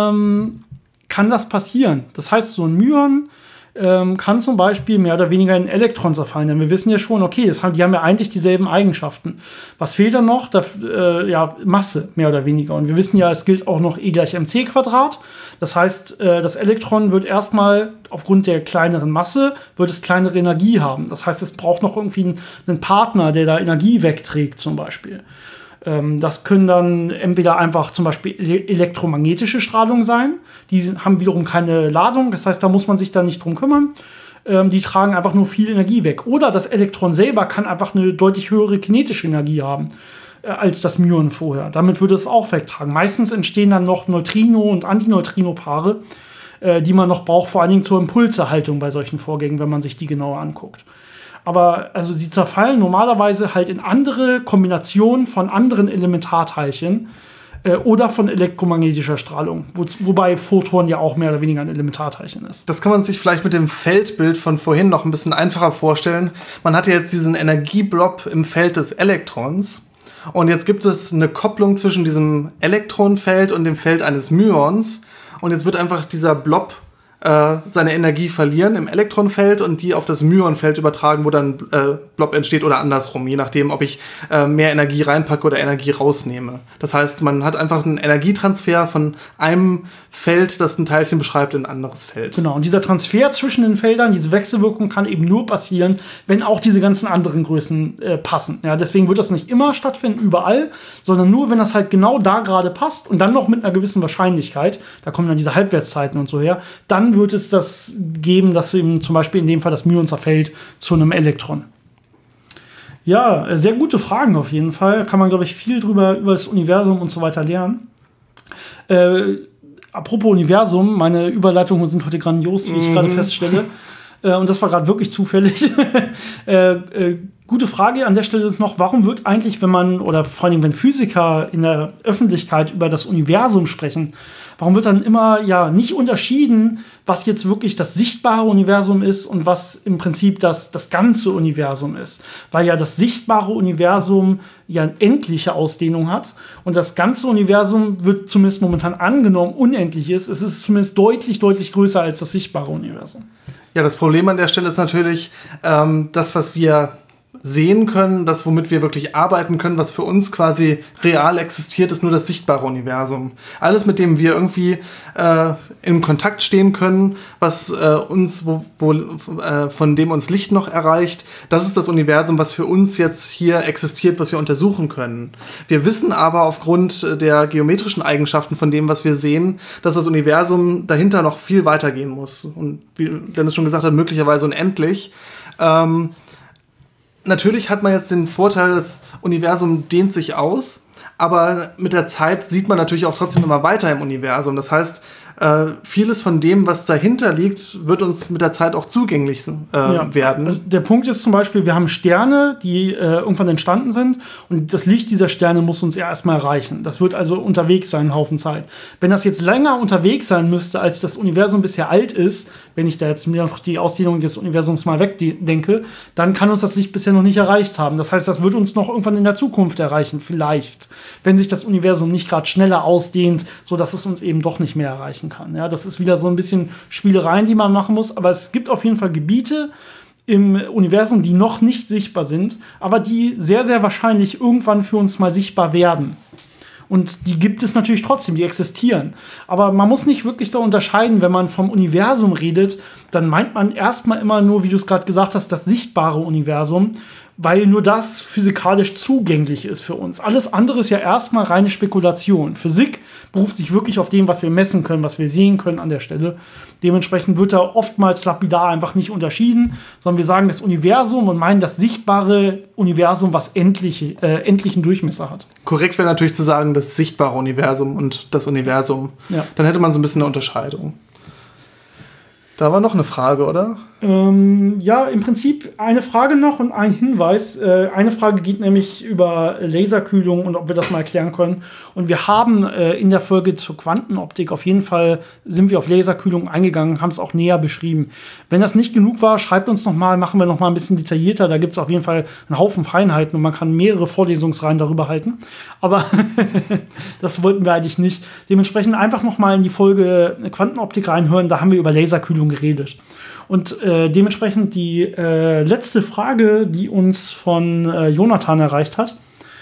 kann das passieren. Das heißt, so ein Myon kann zum Beispiel mehr oder weniger in Elektron zerfallen. Denn wir wissen ja schon, okay, die haben ja eigentlich dieselben Eigenschaften. Was fehlt dann noch? Masse, mehr oder weniger. Und wir wissen ja, es gilt auch noch E = mc². Das heißt, das Elektron wird erstmal aufgrund der kleineren Masse, wird es kleinere Energie haben. Das heißt, es braucht noch irgendwie einen Partner, der da Energie wegträgt zum Beispiel. Das können dann entweder einfach zum Beispiel elektromagnetische Strahlung sein. Die haben wiederum keine Ladung. Das heißt, da muss man sich dann nicht drum kümmern. Die tragen einfach nur viel Energie weg. Oder das Elektron selber kann einfach eine deutlich höhere kinetische Energie haben als das Myon vorher. Damit würde es auch wegtragen. Meistens entstehen dann noch Neutrino- und Antineutrino-Paare, die man noch braucht, vor allen Dingen zur Impulserhaltung bei solchen Vorgängen, wenn man sich die genauer anguckt. Aber also sie zerfallen normalerweise halt in andere Kombinationen von anderen Elementarteilchen oder von elektromagnetischer Strahlung. Wobei Photon ja auch mehr oder weniger ein Elementarteilchen ist. Das kann man sich vielleicht mit dem Feldbild von vorhin noch ein bisschen einfacher vorstellen. Man hat ja jetzt diesen Energieblob im Feld des Elektrons. Und jetzt gibt es eine Kopplung zwischen diesem Elektronenfeld und dem Feld eines Myons. Und jetzt wird einfach dieser Blob seine Energie verlieren im Elektronenfeld und die auf das Myonfeld übertragen, wo dann Blob entsteht oder andersrum, je nachdem, ob ich mehr Energie reinpacke oder Energie rausnehme. Das heißt, man hat einfach einen Energietransfer von einem Feld, das ein Teilchen beschreibt, in ein anderes Feld. Genau, und dieser Transfer zwischen den Feldern, diese Wechselwirkung kann eben nur passieren, wenn auch diese ganzen anderen Größen passen. Ja, deswegen wird das nicht immer stattfinden, überall, sondern nur, wenn das halt genau da gerade passt und dann noch mit einer gewissen Wahrscheinlichkeit, da kommen dann diese Halbwertszeiten und so her, dann wird es das geben, dass eben zum Beispiel in dem Fall das Myon zerfällt zu einem Elektron. Ja, sehr gute Fragen auf jeden Fall. Kann man, glaube ich, viel über das Universum und so weiter lernen. Apropos Universum, meine Überleitungen sind heute grandios, wie ich gerade feststelle. Und das war gerade wirklich zufällig. Gute Frage an der Stelle ist noch, warum wird eigentlich, oder vor allem wenn Physiker in der Öffentlichkeit über das Universum sprechen, warum wird dann immer nicht unterschieden, was jetzt wirklich das sichtbare Universum ist und was im Prinzip das ganze Universum ist? Weil ja das sichtbare Universum ja eine endliche Ausdehnung hat und das ganze Universum wird zumindest momentan angenommen unendlich ist. Es ist zumindest deutlich, deutlich größer als das sichtbare Universum. Ja, das Problem an der Stelle ist natürlich, das, was wir sehen können, das, womit wir wirklich arbeiten können, was für uns quasi real existiert, ist nur das sichtbare Universum. Alles, mit dem wir irgendwie in Kontakt stehen können, was von dem uns Licht noch erreicht, das ist das Universum, was für uns jetzt hier existiert, was wir untersuchen können. Wir wissen aber aufgrund der geometrischen Eigenschaften von dem, was wir sehen, dass das Universum dahinter noch viel weiter gehen muss. Und wie Dennis schon gesagt hat, möglicherweise unendlich. Natürlich hat man jetzt den Vorteil, das Universum dehnt sich aus, aber mit der Zeit sieht man natürlich auch trotzdem immer weiter im Universum. Das heißt, vieles von dem, was dahinter liegt, wird uns mit der Zeit auch zugänglich werden. Also der Punkt ist zum Beispiel, wir haben Sterne, die irgendwann entstanden sind und das Licht dieser Sterne muss uns erstmal erreichen. Das wird also unterwegs sein, einen Haufen Zeit. Wenn das jetzt länger unterwegs sein müsste, als das Universum bisher alt ist, wenn ich da jetzt mir noch die Ausdehnung des Universums mal wegdenke, dann kann uns das Licht bisher noch nicht erreicht haben. Das heißt, das wird uns noch irgendwann in der Zukunft erreichen, vielleicht. Wenn sich das Universum nicht gerade schneller ausdehnt, sodass es uns eben doch nicht mehr erreichen kann. Ja, das ist wieder so ein bisschen Spielereien, die man machen muss. Aber es gibt auf jeden Fall Gebiete im Universum, die noch nicht sichtbar sind, aber die sehr, sehr wahrscheinlich irgendwann für uns mal sichtbar werden. Und die gibt es natürlich trotzdem, die existieren. Aber man muss nicht wirklich da unterscheiden, wenn man vom Universum redet, dann meint man erstmal immer nur, wie du es gerade gesagt hast, das sichtbare Universum, weil nur das physikalisch zugänglich ist für uns. Alles andere ist ja erstmal reine Spekulation. Physik beruft sich wirklich auf dem, was wir messen können, was wir sehen können an der Stelle. Dementsprechend wird da oftmals lapidar einfach nicht unterschieden, sondern wir sagen das Universum und meinen das sichtbare Universum, was endlichen Durchmesser hat. Korrekt wäre natürlich zu sagen, das sichtbare Universum und das Universum. Ja. Dann hätte man so ein bisschen eine Unterscheidung. Da war noch eine Frage, oder? Ja, im Prinzip eine Frage noch und ein Hinweis. Eine Frage geht nämlich über Laserkühlung und ob wir das mal erklären können. Und wir haben in der Folge zur Quantenoptik auf jeden Fall sind wir auf Laserkühlung eingegangen, haben es auch näher beschrieben. Wenn das nicht genug war, schreibt uns noch mal, machen wir noch mal ein bisschen detaillierter. Da gibt es auf jeden Fall einen Haufen Feinheiten und man kann mehrere Vorlesungsreihen darüber halten. Aber das wollten wir eigentlich nicht. Dementsprechend einfach noch mal in die Folge Quantenoptik reinhören. Da haben wir über Laserkühlung geredet. Und dementsprechend die letzte Frage, die uns von Jonathan erreicht hat,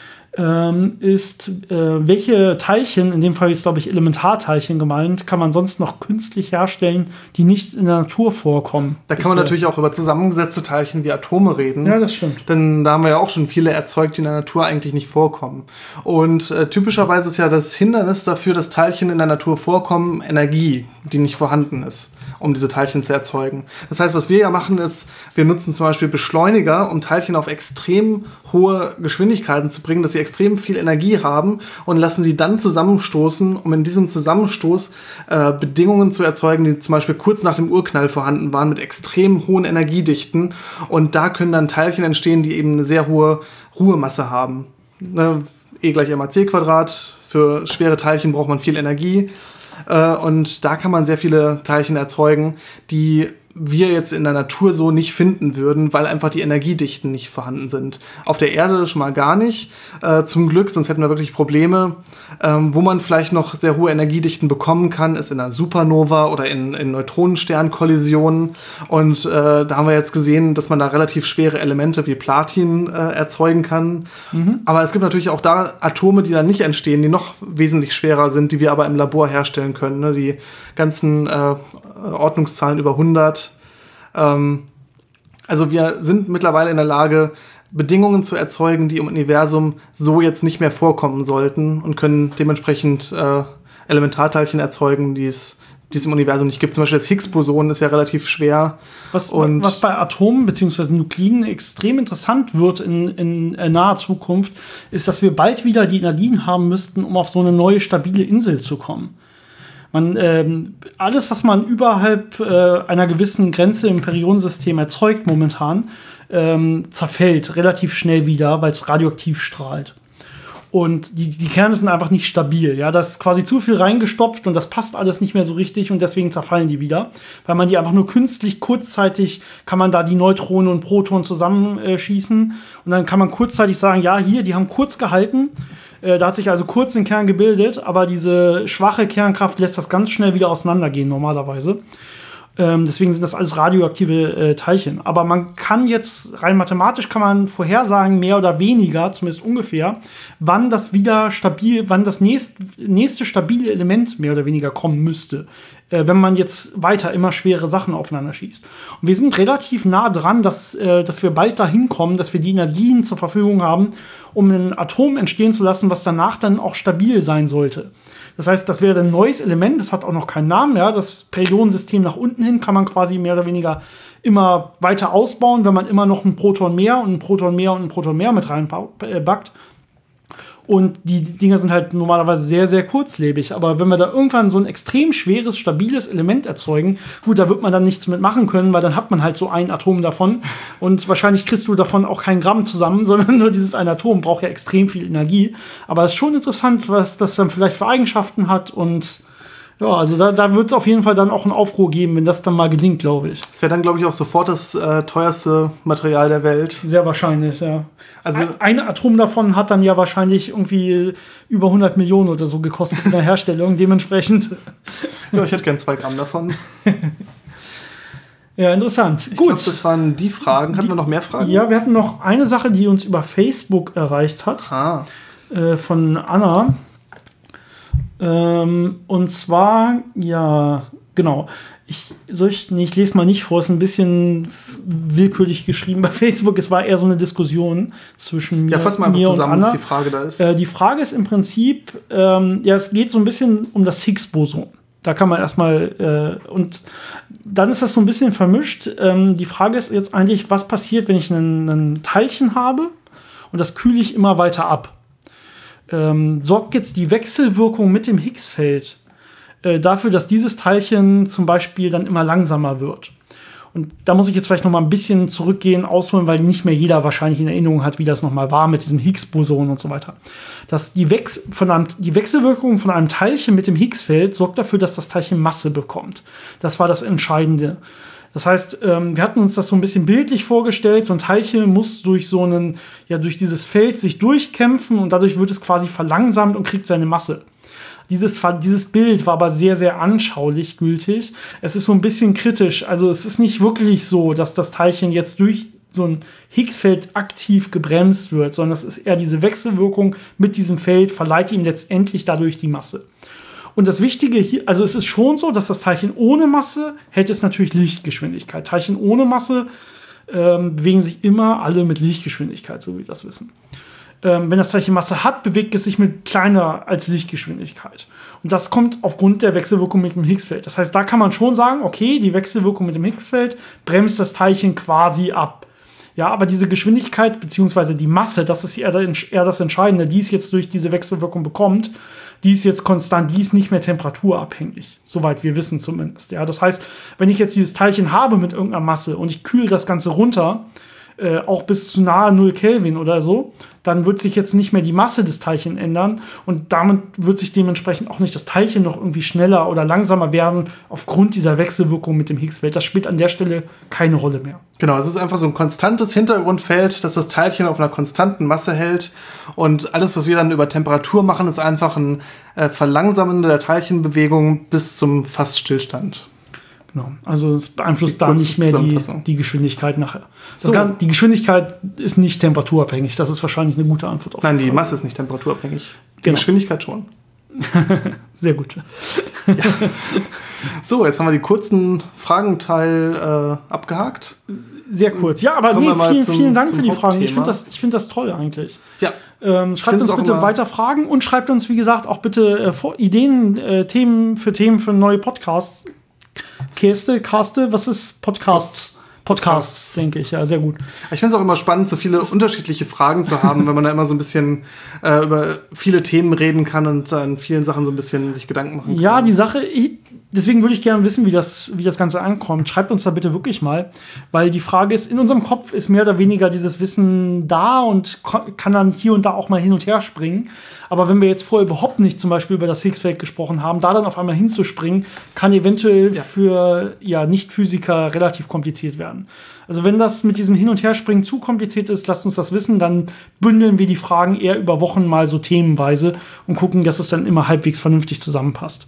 ist, welche Teilchen, in dem Fall ist, glaube ich, Elementarteilchen gemeint, kann man sonst noch künstlich herstellen, die nicht in der Natur vorkommen? Da kann man natürlich auch über zusammengesetzte Teilchen wie Atome reden. Ja, das stimmt. Denn da haben wir ja auch schon viele erzeugt, die in der Natur eigentlich nicht vorkommen. Und typischerweise ist ja das Hindernis dafür, dass Teilchen in der Natur vorkommen, Energie, die nicht vorhanden ist, um diese Teilchen zu erzeugen. Das heißt, was wir ja machen, ist, wir nutzen zum Beispiel Beschleuniger, um Teilchen auf extrem hohe Geschwindigkeiten zu bringen, dass sie extrem viel Energie haben und lassen die dann zusammenstoßen, um in diesem Zusammenstoß Bedingungen zu erzeugen, die zum Beispiel kurz nach dem Urknall vorhanden waren, mit extrem hohen Energiedichten. Und da können dann Teilchen entstehen, die eben eine sehr hohe Ruhemasse haben. Ne? E = mc². Für schwere Teilchen braucht man viel Energie. Und da kann man sehr viele Teilchen erzeugen, die wir jetzt in der Natur so nicht finden würden, weil einfach die Energiedichten nicht vorhanden sind. Auf der Erde schon mal gar nicht, zum Glück, sonst hätten wir wirklich Probleme. Wo man vielleicht noch sehr hohe Energiedichten bekommen kann, ist in einer Supernova oder in Neutronensternkollisionen. Und da haben wir jetzt gesehen, dass man da relativ schwere Elemente wie Platin erzeugen kann. Mhm. Aber es gibt natürlich auch da Atome, die dann nicht entstehen, die noch wesentlich schwerer sind, die wir aber im Labor herstellen können. Ne? Die ganzen Ordnungszahlen über 100. Also wir sind mittlerweile in der Lage, Bedingungen zu erzeugen, die im Universum so jetzt nicht mehr vorkommen sollten und können dementsprechend Elementarteilchen erzeugen, die es im Universum nicht gibt. Zum Beispiel das Higgs-Boson ist ja relativ schwer. Was bei Atomen bzw. Nukliden extrem interessant wird in naher Zukunft, ist, dass wir bald wieder die Energien haben müssten, um auf so eine neue stabile Insel zu kommen. Alles, was man überhalb einer gewissen Grenze im Periodensystem erzeugt momentan, zerfällt relativ schnell wieder, weil es radioaktiv strahlt. Und die Kerne sind einfach nicht stabil. Ja? Da ist quasi zu viel reingestopft und das passt alles nicht mehr so richtig und deswegen zerfallen die wieder. Weil man die einfach nur künstlich kurzzeitig, kann man da die Neutronen und Protonen zusammenschießen und dann kann man kurzzeitig sagen, ja, hier, die haben kurz gehalten. Da hat sich also kurz ein Kern gebildet, aber diese schwache Kernkraft lässt das ganz schnell wieder auseinandergehen normalerweise. Deswegen sind das alles radioaktive Teilchen. Aber man kann jetzt, rein mathematisch kann man vorhersagen, mehr oder weniger, zumindest ungefähr, wann das nächste stabile Element mehr oder weniger kommen müsste, wenn man jetzt weiter immer schwere Sachen aufeinander schießt. Und wir sind relativ nah dran, dass wir bald dahin kommen, dass wir die Energien zur Verfügung haben, um ein Atom entstehen zu lassen, was danach dann auch stabil sein sollte. Das heißt, das wäre ein neues Element, das hat auch noch keinen Namen. Ja? Das Periodensystem nach unten hin kann man quasi mehr oder weniger immer weiter ausbauen, wenn man immer noch ein Proton mehr und ein Proton mehr und ein Proton mehr mit reinbackt. Und die Dinger sind halt normalerweise sehr, sehr kurzlebig. Aber wenn wir da irgendwann so ein extrem schweres, stabiles Element erzeugen, gut, da wird man dann nichts mit machen können, weil dann hat man halt so ein Atom davon. Und wahrscheinlich kriegst du davon auch kein Gramm zusammen, sondern nur dieses eine Atom braucht ja extrem viel Energie. Aber es ist schon interessant, was das dann vielleicht für Eigenschaften hat. Und ja, also da wird es auf jeden Fall dann auch einen Aufruhr geben, wenn das dann mal gelingt, glaube ich. Das wäre dann, glaube ich, auch sofort das teuerste Material der Welt. Sehr wahrscheinlich, ja. Also ein Atom davon hat dann ja wahrscheinlich irgendwie über 100 Millionen oder so gekostet in der Herstellung, dementsprechend. Ja, ich hätte gern 2 Gramm davon. Ja, interessant. Ich glaube, das waren die Fragen. Hatten wir noch mehr Fragen? Ja, wir hatten noch eine Sache, die uns über Facebook erreicht hat. Von Anna. Und zwar, ja, Genau. Ich lese mal nicht vor, es ist ein bisschen willkürlich geschrieben bei Facebook. Es war eher so eine Diskussion zwischen mir, ja, fass mal einfach zusammen, und Anna. Was die Frage da ist. Die Frage ist im Prinzip, es geht so ein bisschen um das Higgs-Boson. Da kann man erstmal, und dann ist das so ein bisschen vermischt. Die Frage ist jetzt eigentlich, was passiert, wenn ich ein Teilchen habe und das kühle ich immer weiter ab? Sorgt jetzt die Wechselwirkung mit dem Higgs-Feld dafür, dass dieses Teilchen zum Beispiel dann immer langsamer wird? Und da muss ich jetzt vielleicht noch mal ein bisschen zurückgehen, ausholen, weil nicht mehr jeder wahrscheinlich in Erinnerung hat, wie das noch mal war mit diesem Higgs-Boson und so weiter. Dass die Wechselwirkung von einem Teilchen mit dem Higgs-Feld sorgt dafür, dass das Teilchen Masse bekommt. Das war das Entscheidende. Das heißt, wir hatten uns das so ein bisschen bildlich vorgestellt. So ein Teilchen muss durch durch dieses Feld sich durchkämpfen und dadurch wird es quasi verlangsamt und kriegt seine Masse. Dieses Bild war aber sehr, sehr anschaulich gültig. Es ist so ein bisschen kritisch. Also es ist nicht wirklich so, dass das Teilchen jetzt durch so ein Higgs-Feld aktiv gebremst wird, sondern es ist eher diese Wechselwirkung mit diesem Feld, verleiht ihm letztendlich dadurch die Masse. Und das Wichtige hier, also es ist schon so, dass das Teilchen ohne Masse hält es natürlich Lichtgeschwindigkeit. Teilchen ohne Masse bewegen sich immer alle mit Lichtgeschwindigkeit, so wie wir das wissen. Wenn das Teilchen Masse hat, bewegt es sich mit kleiner als Lichtgeschwindigkeit. Und das kommt aufgrund der Wechselwirkung mit dem Higgsfeld. Das heißt, da kann man schon sagen, okay, die Wechselwirkung mit dem Higgsfeld bremst das Teilchen quasi ab. Ja, aber diese Geschwindigkeit bzw. die Masse, das ist eher das Entscheidende, die es jetzt durch diese Wechselwirkung bekommt, die ist jetzt konstant, die ist nicht mehr temperaturabhängig, soweit wir wissen zumindest. Ja, das heißt, wenn ich jetzt dieses Teilchen habe mit irgendeiner Masse und ich kühle das Ganze runter, auch bis zu nahe 0 Kelvin oder so, dann wird sich jetzt nicht mehr die Masse des Teilchens ändern und damit wird sich dementsprechend auch nicht das Teilchen noch irgendwie schneller oder langsamer werden aufgrund dieser Wechselwirkung mit dem Higgsfeld. Das spielt an der Stelle keine Rolle mehr. Genau, es ist einfach so ein konstantes Hintergrundfeld, das das Teilchen auf einer konstanten Masse hält und alles, was wir dann über Temperatur machen, ist einfach ein Verlangsamen der Teilchenbewegung bis zum Fast-Stillstand. Genau. Also es beeinflusst da nicht mehr die Geschwindigkeit nachher. Die Geschwindigkeit ist nicht temperaturabhängig. Das ist wahrscheinlich eine gute Antwort auf die Frage. Nein, die Masse ist nicht temperaturabhängig. Die Genau. Geschwindigkeit schon. Sehr gut. Ja. So, jetzt haben wir die kurzen Fragenteil abgehakt. Sehr kurz. Ja, aber vielen Dank für die Fragen. Ich finde das toll eigentlich. Ja. Schreibt uns bitte weiter Fragen und schreibt uns, wie gesagt, auch bitte Ideen, Themen für neue Podcasts. Was ist Podcasts, denke ich, ja, sehr gut. Ich finde es auch immer spannend, so viele unterschiedliche Fragen zu haben, wenn man da immer so ein bisschen über viele Themen reden kann und an vielen Sachen so ein bisschen sich Gedanken machen kann. Ja, die Sache, deswegen würde ich gerne wissen, wie das Ganze ankommt. Schreibt uns da bitte wirklich mal, weil die Frage ist, in unserem Kopf ist mehr oder weniger dieses Wissen da und kann dann hier und da auch mal hin und her springen. Aber wenn wir jetzt vorher überhaupt nicht zum Beispiel über das Higgsfeld gesprochen haben, da dann auf einmal hinzuspringen, kann eventuell für Nicht-Physiker relativ kompliziert werden. Also wenn das mit diesem Hin- und Herspringen zu kompliziert ist, lasst uns das wissen, dann bündeln wir die Fragen eher über Wochen mal so themenweise und gucken, dass es dann immer halbwegs vernünftig zusammenpasst.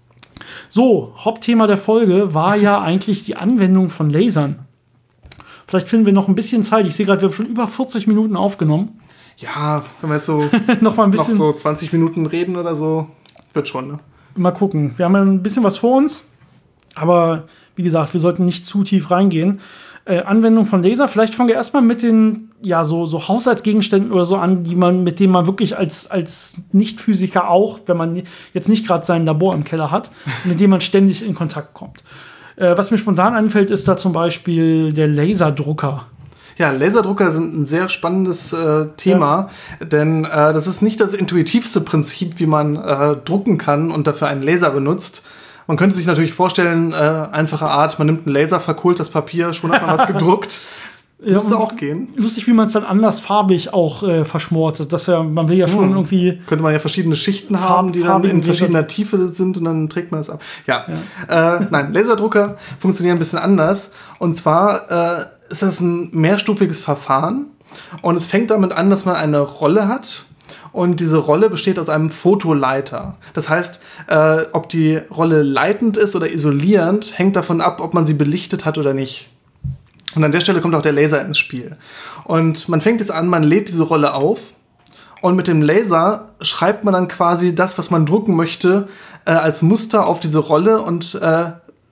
So, Hauptthema der Folge war ja eigentlich die Anwendung von Lasern. Vielleicht finden wir noch ein bisschen Zeit. Ich sehe gerade, wir haben schon über 40 Minuten aufgenommen. Ja, wenn wir jetzt so noch so 20 Minuten reden oder so, wird schon, ne? Mal gucken. Wir haben ja ein bisschen was vor uns, aber wie gesagt, wir sollten nicht zu tief reingehen. Anwendung von Laser. Vielleicht fangen wir erstmal mit den so Haushaltsgegenständen oder so an, mit denen man wirklich als Nicht-Physiker auch, wenn man jetzt nicht gerade sein Labor im Keller hat, mit dem man ständig in Kontakt kommt. Was mir spontan einfällt, ist da zum Beispiel der Laserdrucker. Ja, Laserdrucker sind ein sehr spannendes Thema, denn das ist nicht das intuitivste Prinzip, wie man drucken kann und dafür einen Laser benutzt. Man könnte sich natürlich vorstellen, einfache Art, man nimmt einen Laser, verkohlt das Papier, schon hat man was gedruckt. Müsste auch gehen. Lustig, wie man es dann anders farbig auch verschmort. Man will ja schon irgendwie... Könnte man ja verschiedene Schichten haben, die dann in verschiedener Tiefe sind und dann trägt man das ab. Ja. Nein, Laserdrucker funktionieren ein bisschen anders. Und zwar ist das ein mehrstufiges Verfahren. Und es fängt damit an, dass man eine Rolle hat. Und diese Rolle besteht aus einem Fotoleiter. Das heißt, ob die Rolle leitend ist oder isolierend, hängt davon ab, ob man sie belichtet hat oder nicht. Und an der Stelle kommt auch der Laser ins Spiel. Und man fängt jetzt an, man lädt diese Rolle auf. Und mit dem Laser schreibt man dann quasi das, was man drucken möchte, als Muster auf diese Rolle und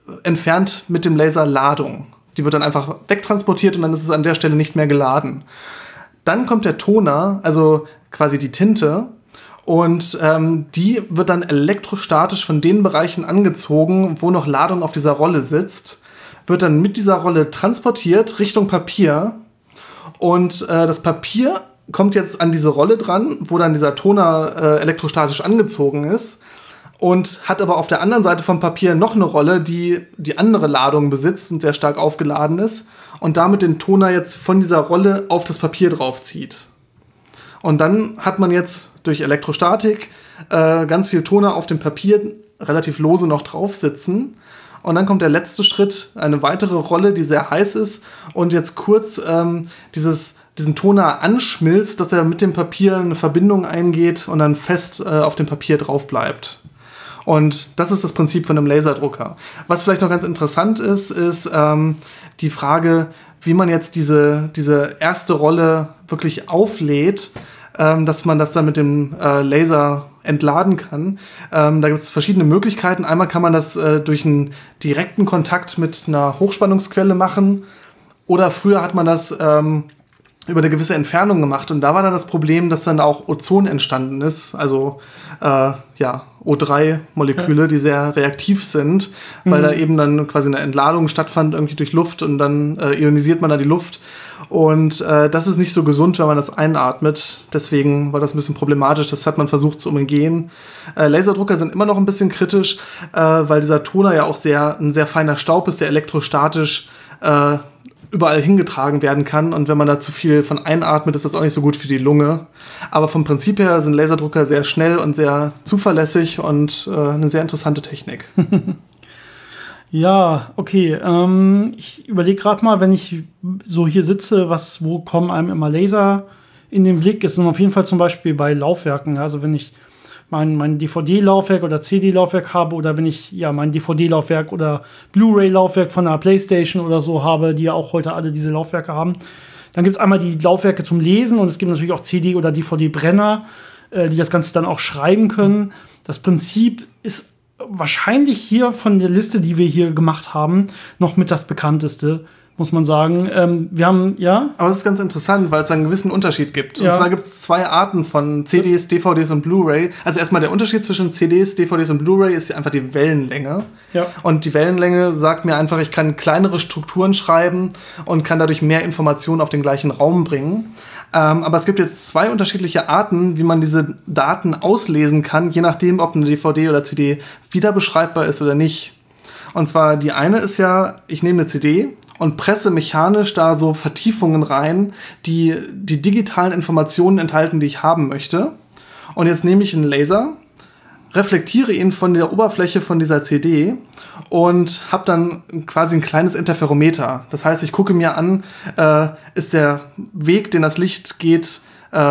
entfernt mit dem Laser Ladung. Die wird dann einfach wegtransportiert und dann ist es an der Stelle nicht mehr geladen. Dann kommt der Toner, also quasi die Tinte, und die wird dann elektrostatisch von den Bereichen angezogen, wo noch Ladung auf dieser Rolle sitzt, wird dann mit dieser Rolle transportiert Richtung Papier und das Papier kommt jetzt an diese Rolle dran, wo dann dieser Toner elektrostatisch angezogen ist und hat aber auf der anderen Seite vom Papier noch eine Rolle, die die andere Ladung besitzt und sehr stark aufgeladen ist und damit den Toner jetzt von dieser Rolle auf das Papier draufzieht. Und dann hat man jetzt durch Elektrostatik ganz viel Toner auf dem Papier relativ lose noch drauf sitzen. Und dann kommt der letzte Schritt, eine weitere Rolle, die sehr heiß ist und jetzt kurz diesen Toner anschmilzt, dass er mit dem Papier eine Verbindung eingeht und dann fest auf dem Papier drauf bleibt. Und das ist das Prinzip von einem Laserdrucker. Was vielleicht noch ganz interessant ist die Frage, wie man jetzt diese erste Rolle wirklich auflädt, dass man das dann mit dem Laser entladen kann. Da gibt es verschiedene Möglichkeiten. Einmal kann man das durch einen direkten Kontakt mit einer Hochspannungsquelle machen. Oder früher hat man das über eine gewisse Entfernung gemacht. Und da war dann das Problem, dass dann auch Ozon entstanden ist. Also O3-Moleküle, die sehr reaktiv sind, weil da eben dann quasi eine Entladung stattfand irgendwie durch Luft und dann ionisiert man da die Luft. Und das ist nicht so gesund, wenn man das einatmet. Deswegen war das ein bisschen problematisch. Das hat man versucht zu umgehen. Laserdrucker sind immer noch ein bisschen kritisch, weil dieser Toner ja auch ein sehr feiner Staub ist, der elektrostatisch überall hingetragen werden kann. Und wenn man da zu viel von einatmet, ist das auch nicht so gut für die Lunge. Aber vom Prinzip her sind Laserdrucker sehr schnell und sehr zuverlässig und eine sehr interessante Technik. Ja, okay. Ich überlege gerade mal, wenn ich so hier sitze, wo kommen einem immer Laser in den Blick? Ist dann auf jeden Fall zum Beispiel bei Laufwerken. Also wenn ich mein DVD-Laufwerk oder CD-Laufwerk habe oder wenn ich mein DVD-Laufwerk oder Blu-ray-Laufwerk von einer PlayStation oder so habe, die ja auch heute alle diese Laufwerke haben. Dann gibt es einmal die Laufwerke zum Lesen und es gibt natürlich auch CD- oder DVD-Brenner, die das Ganze dann auch schreiben können. Das Prinzip ist wahrscheinlich hier von der Liste, die wir hier gemacht haben, noch mit das bekannteste, muss man sagen. Wir haben, Aber es ist ganz interessant, weil es einen gewissen Unterschied gibt. Und zwar gibt es zwei Arten von CDs, DVDs und Blu-ray. Also erstmal der Unterschied zwischen CDs, DVDs und Blu-ray ist einfach die Wellenlänge. Ja. Und die Wellenlänge sagt mir einfach, ich kann kleinere Strukturen schreiben und kann dadurch mehr Informationen auf den gleichen Raum bringen. Aber es gibt jetzt zwei unterschiedliche Arten, wie man diese Daten auslesen kann, je nachdem, ob eine DVD oder CD wieder beschreibbar ist oder nicht. Und zwar die eine ist ich nehme eine CD und presse mechanisch da so Vertiefungen rein, die die digitalen Informationen enthalten, die ich haben möchte. Und jetzt nehme ich einen Laser, reflektiere ihn von der Oberfläche von dieser CD und habe dann quasi ein kleines Interferometer. Das heißt, ich gucke mir an, ist der Weg, den das Licht geht,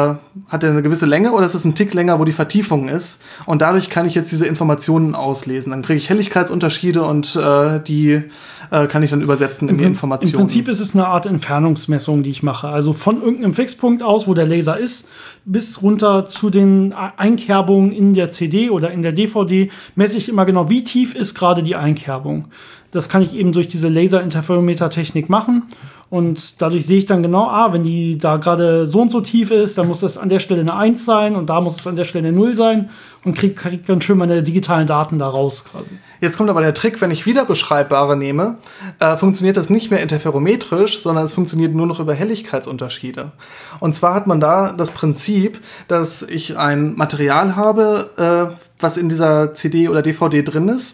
hat er eine gewisse Länge oder ist es ein Tick länger, wo die Vertiefung ist? Und dadurch kann ich jetzt diese Informationen auslesen. Dann kriege ich Helligkeitsunterschiede und die kann ich dann übersetzen in die Informationen. Im Prinzip ist es eine Art Entfernungsmessung, die ich mache. Also von irgendeinem Fixpunkt aus, wo der Laser ist, bis runter zu den Einkerbungen in der CD oder in der DVD messe ich immer genau, wie tief ist gerade die Einkerbung. Das kann ich eben durch diese Laser-Interferometer-Technik machen. Und dadurch sehe ich dann genau, wenn die da gerade so und so tief ist, dann muss das an der Stelle eine 1 sein und da muss es an der Stelle eine 0 sein und krieg dann schön meine digitalen Daten da raus quasi. Jetzt kommt aber der Trick, wenn ich wiederbeschreibbare nehme, funktioniert das nicht mehr interferometrisch, sondern es funktioniert nur noch über Helligkeitsunterschiede. Und zwar hat man da das Prinzip, dass ich ein Material habe, was in dieser CD oder DVD drin ist,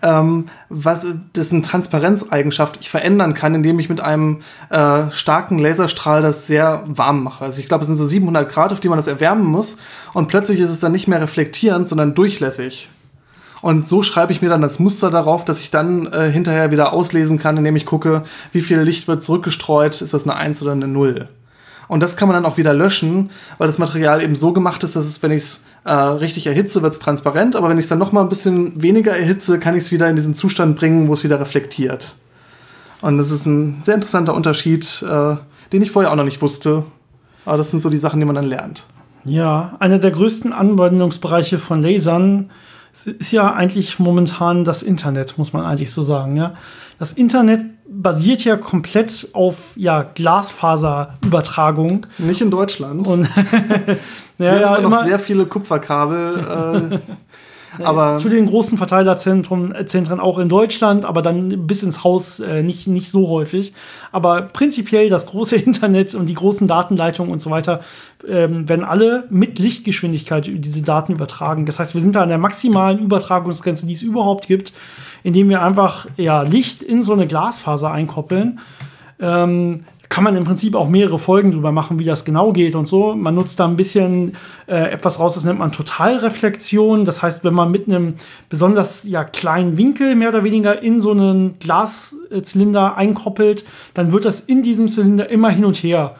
dessen Transparenzeigenschaft ich verändern kann, indem ich mit einem starken Laserstrahl das sehr warm mache. Also ich glaube, es sind so 700 Grad, auf die man das erwärmen muss. Und plötzlich ist es dann nicht mehr reflektierend, sondern durchlässig. Und so schreibe ich mir dann das Muster darauf, dass ich dann hinterher wieder auslesen kann, indem ich gucke, wie viel Licht wird zurückgestreut, ist das eine 1 oder eine 0. Und das kann man dann auch wieder löschen, weil das Material eben so gemacht ist, dass es, wenn ich es richtig erhitze, wird es transparent, aber wenn ich es dann noch mal ein bisschen weniger erhitze, kann ich es wieder in diesen Zustand bringen, wo es wieder reflektiert. Und das ist ein sehr interessanter Unterschied, den ich vorher auch noch nicht wusste. Aber das sind so die Sachen, die man dann lernt. Ja, einer der größten Anwendungsbereiche von Lasern Es ist ja eigentlich momentan das Internet, muss man eigentlich so sagen, ja. Das Internet basiert ja komplett auf Glasfaserübertragung. Nicht in Deutschland. Und wir haben noch sehr viele Kupferkabel. Aber zu den großen Verteilerzentren auch in Deutschland, aber dann bis ins Haus nicht so häufig. Aber prinzipiell das große Internet und die großen Datenleitungen und so weiter werden alle mit Lichtgeschwindigkeit diese Daten übertragen. Das heißt, wir sind da an der maximalen Übertragungsgrenze, die es überhaupt gibt, indem wir einfach Licht in so eine Glasfaser einkoppeln. Kann man im Prinzip auch mehrere Folgen drüber machen, wie das genau geht und so. Man nutzt da ein bisschen etwas raus, das nennt man Totalreflexion. Das heißt, wenn man mit einem besonders kleinen Winkel mehr oder weniger in so einen Glaszylinder einkoppelt, dann wird das in diesem Zylinder immer hin und her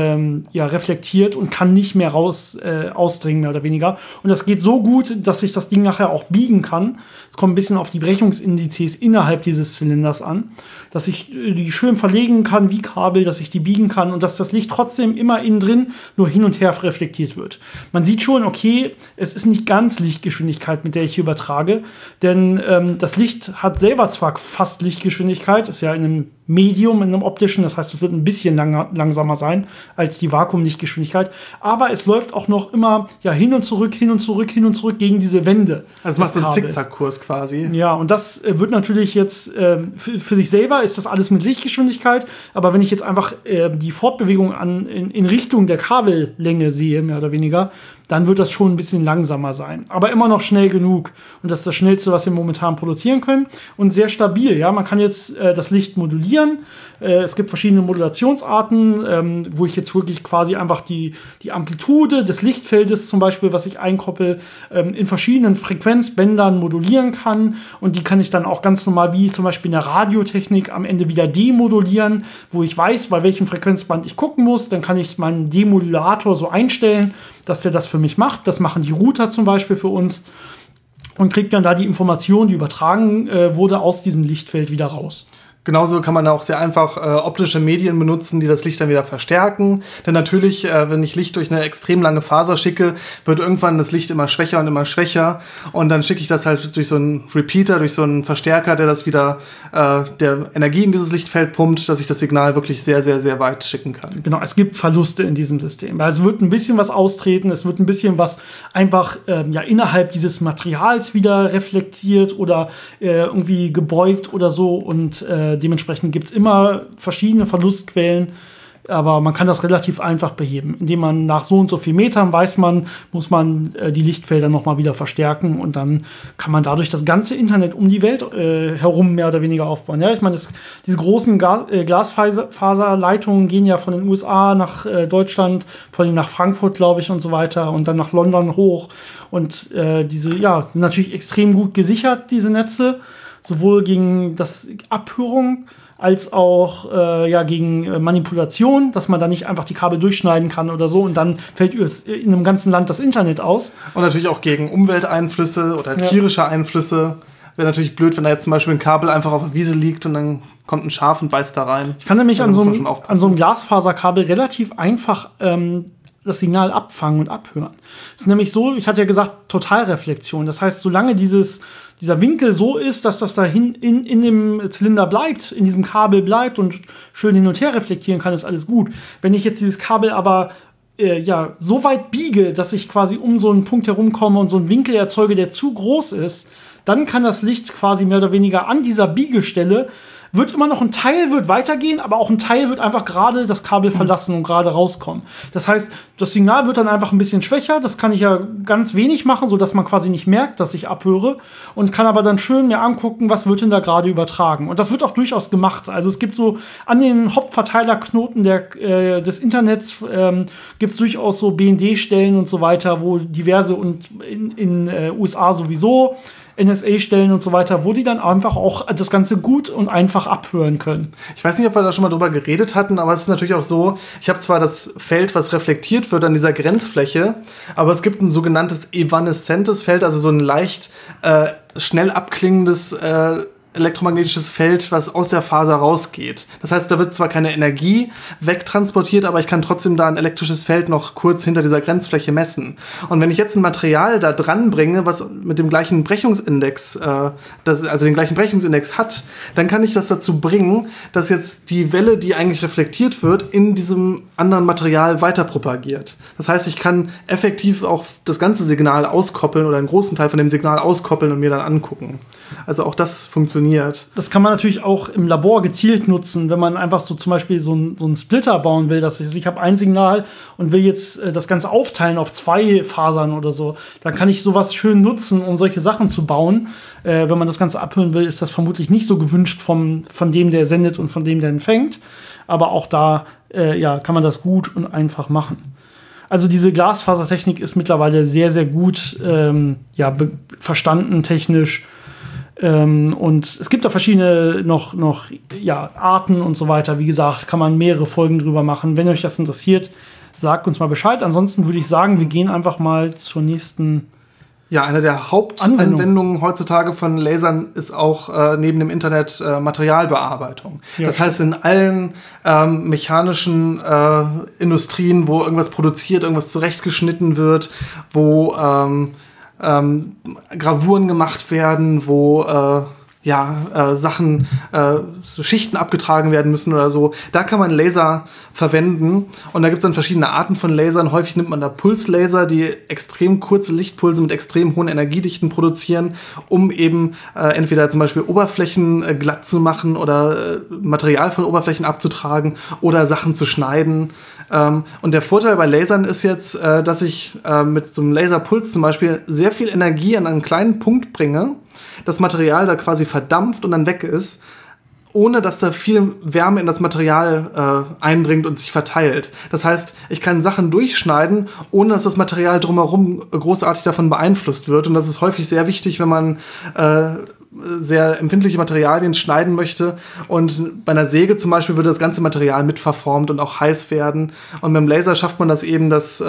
reflektiert und kann nicht mehr ausdringen, mehr oder weniger. Und das geht so gut, dass sich das Ding nachher auch biegen kann. Es kommt ein bisschen auf die Brechungsindizes innerhalb dieses Zylinders an, dass ich die schön verlegen kann wie Kabel, dass ich die biegen kann und dass das Licht trotzdem immer innen drin nur hin und her reflektiert wird. Man sieht schon, okay, es ist nicht ganz Lichtgeschwindigkeit, mit der ich hier übertrage, denn das Licht hat selber zwar fast Lichtgeschwindigkeit, ist ja in einem Medium, in einem optischen, das heißt, es wird ein bisschen langsamer sein als die Vakuumlichtgeschwindigkeit, aber es läuft auch noch immer hin und zurück gegen diese Wände. Also es macht so einen Zickzackkurs quasi. Ja, und das wird natürlich jetzt für sich selber ist das alles mit Lichtgeschwindigkeit, aber wenn ich jetzt einfach die Fortbewegung in Richtung der Kabellänge sehe, mehr oder weniger, dann wird das schon ein bisschen langsamer sein. Aber immer noch schnell genug. Und das ist das Schnellste, was wir momentan produzieren können. Und sehr stabil. Ja, man kann jetzt das Licht modulieren. Es gibt verschiedene Modulationsarten, wo ich jetzt wirklich quasi einfach die Amplitude des Lichtfeldes zum Beispiel, was ich einkoppel, in verschiedenen Frequenzbändern modulieren kann. Und die kann ich dann auch ganz normal, wie zum Beispiel in der Radiotechnik, am Ende wieder demodulieren, wo ich weiß, bei welchem Frequenzband ich gucken muss. Dann kann ich meinen Demodulator so einstellen, dass der das für mich macht. Das machen die Router zum Beispiel für uns und kriegt dann da die Information, die übertragen wurde, aus diesem Lichtfeld wieder raus. Genauso kann man auch sehr einfach optische Medien benutzen, die das Licht dann wieder verstärken. Denn natürlich, wenn ich Licht durch eine extrem lange Faser schicke, wird irgendwann das Licht immer schwächer und immer schwächer. Und dann schicke ich das halt durch so einen Repeater, durch so einen Verstärker, der das wieder der Energie in dieses Lichtfeld pumpt, dass ich das Signal wirklich sehr, sehr, sehr weit schicken kann. Genau, es gibt Verluste in diesem System. Also es wird ein bisschen was austreten, es wird ein bisschen was einfach innerhalb dieses Materials wieder reflektiert oder irgendwie gebeugt oder so und dementsprechend gibt es immer verschiedene Verlustquellen, aber man kann das relativ einfach beheben. Indem man nach so und so viel Metern muss man die Lichtfelder nochmal wieder verstärken und dann kann man dadurch das ganze Internet um die Welt herum mehr oder weniger aufbauen. Ja, ich meine, diese großen Glasfaserleitungen gehen ja von den USA nach Deutschland, vor allem nach Frankfurt, glaube ich, und so weiter und dann nach London hoch. Und diese sind natürlich extrem gut gesichert, diese Netze. Sowohl gegen das Abhörung als auch gegen Manipulation, dass man da nicht einfach die Kabel durchschneiden kann oder so und dann fällt in einem ganzen Land das Internet aus. Und natürlich auch gegen Umwelteinflüsse oder tierische Einflüsse. Wäre natürlich blöd, wenn da jetzt zum Beispiel ein Kabel einfach auf der Wiese liegt und dann kommt ein Schaf und beißt da rein. Ich kann nämlich an so einem Glasfaserkabel relativ einfach das Signal abfangen und abhören. Es ist nämlich so, ich hatte ja gesagt, Totalreflexion. Das heißt, solange dieser Winkel so ist, dass das da in dem Zylinder bleibt, in diesem Kabel bleibt und schön hin und her reflektieren kann, ist alles gut. Wenn ich jetzt dieses Kabel aber so weit biege, dass ich quasi um so einen Punkt herumkomme und so einen Winkel erzeuge, der zu groß ist, dann kann das Licht quasi mehr oder weniger an dieser Biegestelle wird immer noch ein Teil wird weitergehen, aber auch ein Teil wird einfach gerade das Kabel verlassen und gerade rauskommen. Das heißt, das Signal wird dann einfach ein bisschen schwächer. Das kann ich ja ganz wenig machen, sodass man quasi nicht merkt, dass ich abhöre und kann aber dann schön mir angucken, was wird denn da gerade übertragen. Und das wird auch durchaus gemacht. Also es gibt so an den Hauptverteilerknoten des Internets gibt es durchaus so BND-Stellen und so weiter, wo diverse und in USA sowieso NSA-Stellen und so weiter, wo die dann einfach auch das Ganze gut und einfach abhören können. Ich weiß nicht, ob wir da schon mal drüber geredet hatten, aber es ist natürlich auch so, ich habe zwar das Feld, was reflektiert wird an dieser Grenzfläche, aber es gibt ein sogenanntes evanescentes Feld, also so ein leicht schnell abklingendes elektromagnetisches Feld, was aus der Faser rausgeht. Das heißt, da wird zwar keine Energie wegtransportiert, aber ich kann trotzdem da ein elektrisches Feld noch kurz hinter dieser Grenzfläche messen. Und wenn ich jetzt ein Material da dran bringe, was mit dem gleichen Brechungsindex, also den gleichen Brechungsindex hat, dann kann ich das dazu bringen, dass jetzt die Welle, die eigentlich reflektiert wird, in diesem anderen Material weiter propagiert. Das heißt, ich kann effektiv auch das ganze Signal auskoppeln oder einen großen Teil von dem Signal auskoppeln und mir dann angucken. Also auch das funktioniert. Das kann man natürlich auch im Labor gezielt nutzen, wenn man einfach so zum Beispiel so einen Splitter bauen will, dass ich habe ein Signal und will jetzt das Ganze aufteilen auf 2 Fasern oder so. Dann kann ich sowas schön nutzen, um solche Sachen zu bauen. Wenn man das Ganze abhören will, ist das vermutlich nicht so gewünscht von dem, der sendet und von dem, der empfängt. Aber auch da kann man das gut und einfach machen. Also diese Glasfasertechnik ist mittlerweile sehr, sehr gut verstanden technisch. Und es gibt da verschiedene noch Arten und so weiter. Wie gesagt, kann man mehrere Folgen drüber machen. Wenn euch das interessiert, sagt uns mal Bescheid. Ansonsten würde ich sagen, wir gehen einfach mal zur nächsten. Ja, eine der Hauptanwendungen heutzutage von Lasern ist auch neben dem Internet Materialbearbeitung. Ja. Das heißt, in allen mechanischen Industrien, wo irgendwas produziert, irgendwas zurechtgeschnitten wird, wo Gravuren gemacht werden, wo Sachen, so Schichten abgetragen werden müssen oder so. Da kann man Laser verwenden und da gibt es dann verschiedene Arten von Lasern. Häufig nimmt man da Pulslaser, die extrem kurze Lichtpulse mit extrem hohen Energiedichten produzieren, um eben entweder zum Beispiel Oberflächen glatt zu machen oder Material von Oberflächen abzutragen oder Sachen zu schneiden. Und der Vorteil bei Lasern ist jetzt, dass ich mit so einem Laserpuls zum Beispiel sehr viel Energie an einen kleinen Punkt bringe, das Material da quasi verdampft und dann weg ist, ohne dass da viel Wärme in das Material eindringt und sich verteilt. Das heißt, ich kann Sachen durchschneiden, ohne dass das Material drumherum großartig davon beeinflusst wird. Und das ist häufig sehr wichtig, wenn man sehr empfindliche Materialien schneiden möchte. Und bei einer Säge zum Beispiel würde das ganze Material mitverformt und auch heiß werden. Und mit dem Laser schafft man das eben, das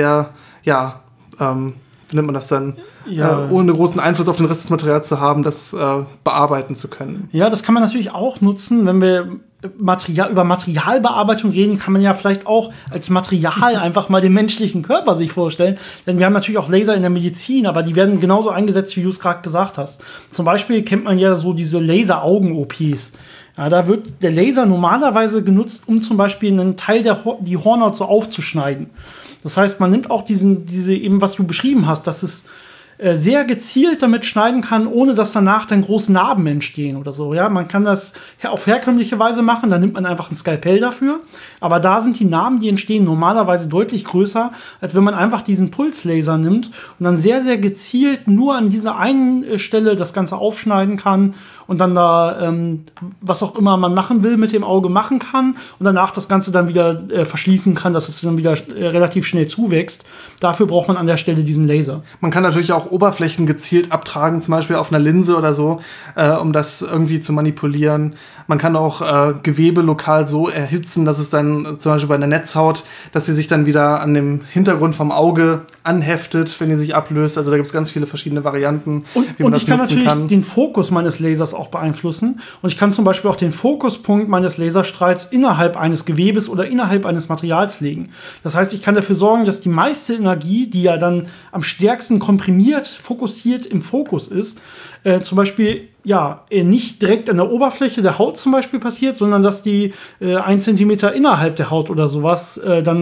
wie nennt man das dann, ohne großen Einfluss auf den Rest des Materials zu haben, das bearbeiten zu können. Ja, das kann man natürlich auch nutzen, wenn wir über Materialbearbeitung reden, kann man ja vielleicht auch als Material einfach mal den menschlichen Körper sich vorstellen. Denn wir haben natürlich auch Laser in der Medizin, aber die werden genauso eingesetzt, wie du es gerade gesagt hast. Zum Beispiel kennt man ja so diese Laser-Augen-OPs. Ja, da wird der Laser normalerweise genutzt, um zum Beispiel einen Teil die Hornhaut so aufzuschneiden. Das heißt, man nimmt auch diese eben, was du beschrieben hast, dass es sehr gezielt damit schneiden kann, ohne dass danach dann große Narben entstehen oder so. Ja, man kann das auf herkömmliche Weise machen, da nimmt man einfach ein Skalpell dafür. Aber da sind die Narben, die entstehen, normalerweise deutlich größer, als wenn man einfach diesen Pulslaser nimmt und dann sehr, sehr gezielt nur an dieser einen Stelle das Ganze aufschneiden kann und dann da, was auch immer man machen will, mit dem Auge machen kann und danach das Ganze dann wieder verschließen kann, dass es dann wieder relativ schnell zuwächst. Dafür braucht man an der Stelle diesen Laser. Man kann natürlich auch Oberflächen gezielt abtragen, zum Beispiel auf einer Linse oder so, um das irgendwie zu manipulieren. Man kann auch Gewebe lokal so erhitzen, dass es dann zum Beispiel bei einer Netzhaut, dass sie sich dann wieder an dem Hintergrund vom Auge anheftet, wenn die sich ablöst. Also da gibt es ganz viele verschiedene Varianten, wie man das nutzen kann. Und ich kann natürlich den Fokus meines Lasers auch beeinflussen. Und ich kann zum Beispiel auch den Fokuspunkt meines Laserstrahls innerhalb eines Gewebes oder innerhalb eines Materials legen. Das heißt, ich kann dafür sorgen, dass die meiste Energie, die ja dann am stärksten komprimiert, fokussiert im Fokus ist, zum Beispiel nicht direkt an der Oberfläche der Haut zum Beispiel passiert, sondern dass die 1 Zentimeter innerhalb der Haut oder sowas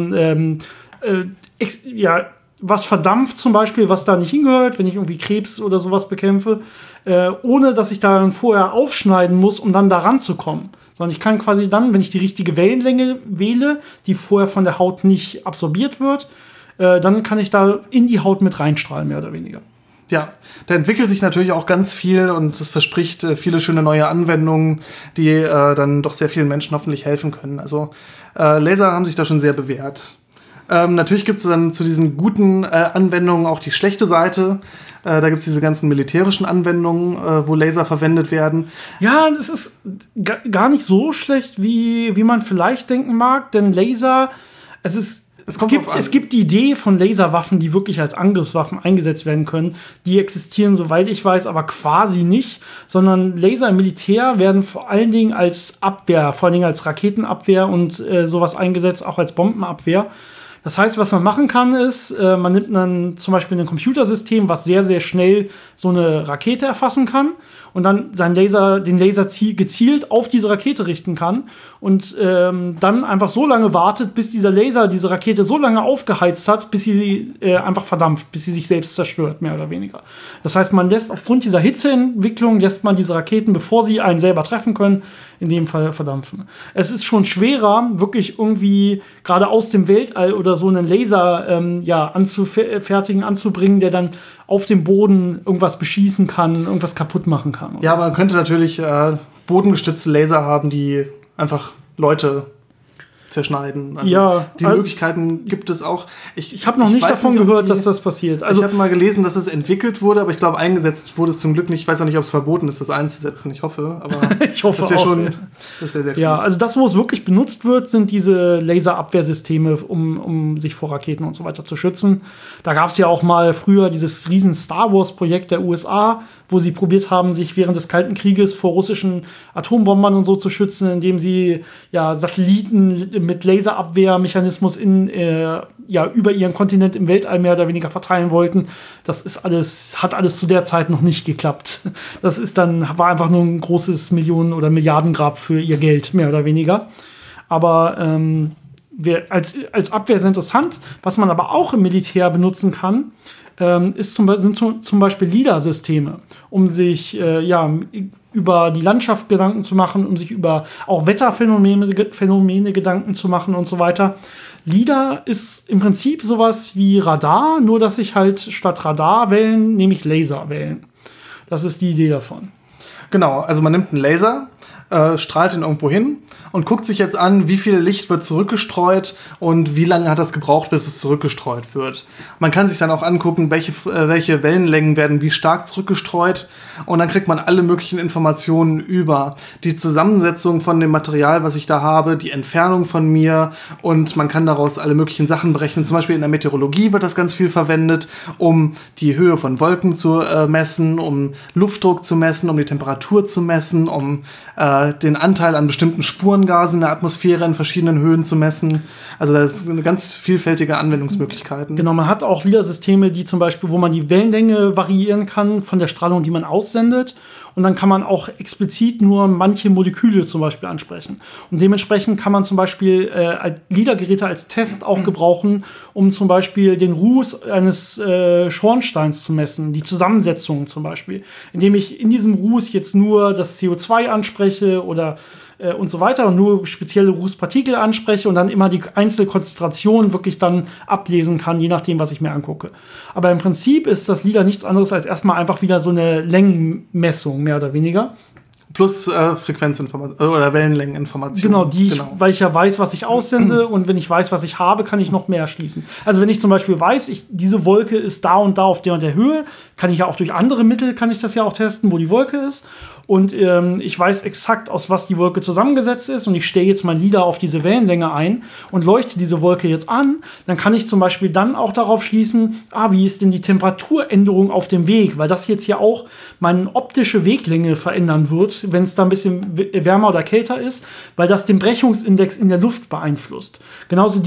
was verdampft zum Beispiel, was da nicht hingehört, wenn ich irgendwie Krebs oder sowas bekämpfe, ohne dass ich da vorher aufschneiden muss, um dann da ranzukommen. Sondern ich kann quasi dann, wenn ich die richtige Wellenlänge wähle, die vorher von der Haut nicht absorbiert wird, dann kann ich da in die Haut mit reinstrahlen, mehr oder weniger. Ja, da entwickelt sich natürlich auch ganz viel und es verspricht viele schöne neue Anwendungen, die dann doch sehr vielen Menschen hoffentlich helfen können. Also Laser haben sich da schon sehr bewährt. Natürlich gibt es dann zu diesen guten Anwendungen auch die schlechte Seite. Da gibt es diese ganzen militärischen Anwendungen, wo Laser verwendet werden. Ja, es ist gar nicht so schlecht, wie man vielleicht denken mag, denn Laser, es ist Es gibt die Idee von Laserwaffen, die wirklich als Angriffswaffen eingesetzt werden können. Die existieren, soweit ich weiß, aber quasi nicht. Sondern Laser im Militär werden vor allen Dingen als Abwehr, vor allen Dingen als Raketenabwehr und sowas eingesetzt, auch als Bombenabwehr. Das heißt, was man machen kann, ist, man nimmt dann zum Beispiel ein Computersystem, was sehr, sehr schnell so eine Rakete erfassen kann und dann den Laser gezielt auf diese Rakete richten kann und dann einfach so lange wartet, bis dieser Laser diese Rakete so lange aufgeheizt hat, bis sie einfach verdampft, bis sie sich selbst zerstört, mehr oder weniger. Das heißt, man lässt aufgrund dieser Hitzeentwicklung, diese Raketen, bevor sie einen selber treffen können, in dem Fall verdampfen. Es ist schon schwerer, wirklich irgendwie gerade aus dem Weltall oder so einen Laser anzubringen, der dann auf dem Boden irgendwas beschießen kann, irgendwas kaputt machen kann. Ja, aber man könnte natürlich bodengestützte Laser haben, die einfach Leute zerschneiden. Also die Möglichkeiten gibt es auch. Ich habe noch nicht davon gehört, dass das passiert. Also ich habe mal gelesen, dass es entwickelt wurde, aber ich glaube, eingesetzt wurde es zum Glück nicht. Ich weiß auch nicht, ob es verboten ist, das einzusetzen. Ich hoffe, aber ich hoffe das wäre sehr fies. Ja, also das, wo es wirklich benutzt wird, sind diese Laserabwehrsysteme, um sich vor Raketen und so weiter zu schützen. Da gab es ja auch mal früher dieses riesen Star Wars-Projekt der USA, wo sie probiert haben, sich während des Kalten Krieges vor russischen Atombombern und so zu schützen, indem sie Satelliten mit Laserabwehrmechanismus über ihren Kontinent im Weltall mehr oder weniger verteilen wollten. Hat alles zu der Zeit noch nicht geklappt. War einfach nur ein großes Millionen- oder Milliardengrab für ihr Geld, mehr oder weniger. Aber als Abwehr ist interessant. Was man aber auch im Militär benutzen kann, sind zum Beispiel LIDAR-Systeme, um sich über die Landschaft Gedanken zu machen, um sich über auch Wetterphänomene Gedanken zu machen und so weiter. LIDAR ist im Prinzip sowas wie Radar, nur dass ich halt statt Radarwellen nehme ich Laserwellen. Das ist die Idee davon. Genau, also man nimmt einen Laser, strahlt ihn irgendwo hin und guckt sich jetzt an, wie viel Licht wird zurückgestreut und wie lange hat das gebraucht, bis es zurückgestreut wird. Man kann sich dann auch angucken, welche Wellenlängen werden wie stark zurückgestreut und dann kriegt man alle möglichen Informationen über die Zusammensetzung von dem Material, was ich da habe, die Entfernung von mir und man kann daraus alle möglichen Sachen berechnen. Zum Beispiel in der Meteorologie wird das ganz viel verwendet, um die Höhe von Wolken zu messen, um Luftdruck zu messen, um die Temperatur zu messen, um den Anteil an bestimmten Spurengasen in der Atmosphäre in verschiedenen Höhen zu messen. Also das ist eine ganz vielfältige Anwendungsmöglichkeiten. Genau, man hat auch LIDAR-Systeme, die zum Beispiel, wo man die Wellenlänge variieren kann von der Strahlung, die man aussendet. Und dann kann man auch explizit nur manche Moleküle zum Beispiel ansprechen. Und dementsprechend kann man zum Beispiel LIDAR-Geräte als Test auch gebrauchen, um zum Beispiel den Ruß eines Schornsteins zu messen, die Zusammensetzung zum Beispiel. Indem ich in diesem Ruß jetzt nur das CO2 anspreche oder und so weiter und nur spezielle Rußpartikel anspreche und dann immer die Einzelkonzentration wirklich dann ablesen kann, je nachdem, was ich mir angucke. Aber im Prinzip ist das LIDAR nichts anderes als erstmal einfach wieder so eine Längenmessung, mehr oder weniger. Plus Frequenzinformation oder Wellenlängeninformation. Genau, weil ich ja weiß, was ich aussende und wenn ich weiß, was ich habe, kann ich noch mehr schließen. Also wenn ich zum Beispiel weiß, diese Wolke ist da und da auf der und der Höhe, kann ich ja auch durch andere Mittel, kann ich das ja auch testen, wo die Wolke ist. Und ich weiß exakt, aus was die Wolke zusammengesetzt ist und ich stelle jetzt mein LIDAR auf diese Wellenlänge ein und leuchte diese Wolke jetzt an, dann kann ich zum Beispiel dann auch darauf schließen, wie ist denn die Temperaturänderung auf dem Weg, weil das jetzt ja auch meine optische Weglänge verändern wird, wenn es da ein bisschen wärmer oder kälter ist, weil das den Brechungsindex in der Luft beeinflusst. Genauso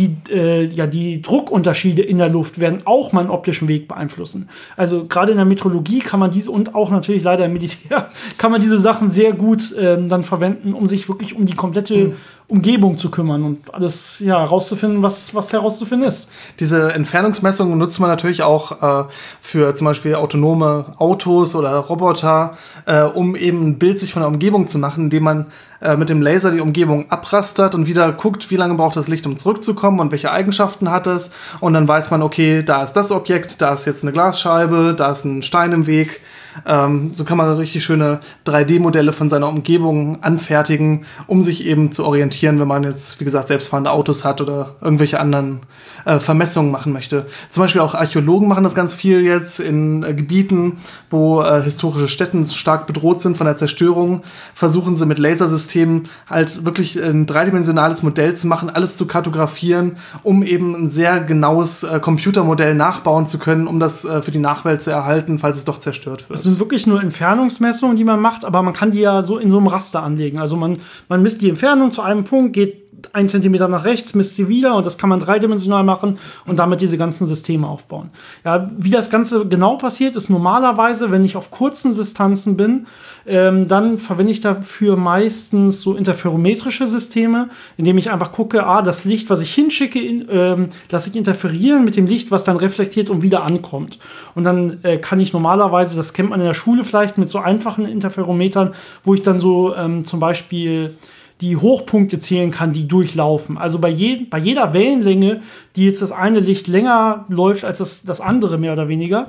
die Druckunterschiede in der Luft werden auch meinen optischen Weg beeinflussen. Also gerade in der Meteorologie kann man diese und auch natürlich leider im Militär kann man diese Sachen sehr gut dann verwenden, um sich wirklich um die komplette Umgebung zu kümmern und alles herauszufinden, was herauszufinden ist. Diese Entfernungsmessungen nutzt man natürlich auch für zum Beispiel autonome Autos oder Roboter, um eben ein Bild sich von der Umgebung zu machen, indem man mit dem Laser die Umgebung abrastert und wieder guckt, wie lange braucht das Licht, um zurückzukommen und welche Eigenschaften hat es. Und dann weiß man, okay, da ist das Objekt, da ist jetzt eine Glasscheibe, da ist ein Stein im Weg. So kann man richtig schöne 3D-Modelle von seiner Umgebung anfertigen, um sich eben zu orientieren, wenn man jetzt, wie gesagt, selbstfahrende Autos hat oder irgendwelche anderen Vermessungen machen möchte. Zum Beispiel auch Archäologen machen das ganz viel jetzt in Gebieten, wo historische Stätten stark bedroht sind von der Zerstörung. Versuchen sie mit Lasersystemen halt wirklich ein dreidimensionales Modell zu machen, alles zu kartografieren, um eben ein sehr genaues Computermodell nachbauen zu können, um das für die Nachwelt zu erhalten, falls es doch zerstört wird. Es sind wirklich nur Entfernungsmessungen, die man macht, aber man kann die ja so in so einem Raster anlegen. Also man misst die Entfernung zu einem Punkt, geht 1 Zentimeter nach rechts, misst sie wieder und das kann man dreidimensional machen und damit diese ganzen Systeme aufbauen. Ja, wie das Ganze genau passiert, ist normalerweise, wenn ich auf kurzen Distanzen bin, dann verwende ich dafür meistens so interferometrische Systeme, indem ich einfach gucke, das Licht, was ich hinschicke, lasse ich interferieren mit dem Licht, was dann reflektiert und wieder ankommt. Und dann kann ich normalerweise, das kennt man in der Schule vielleicht mit so einfachen Interferometern, wo ich dann so zum Beispiel die Hochpunkte zählen kann, die durchlaufen. Also bei jeder Wellenlänge, die jetzt das eine Licht länger läuft als das andere, mehr oder weniger,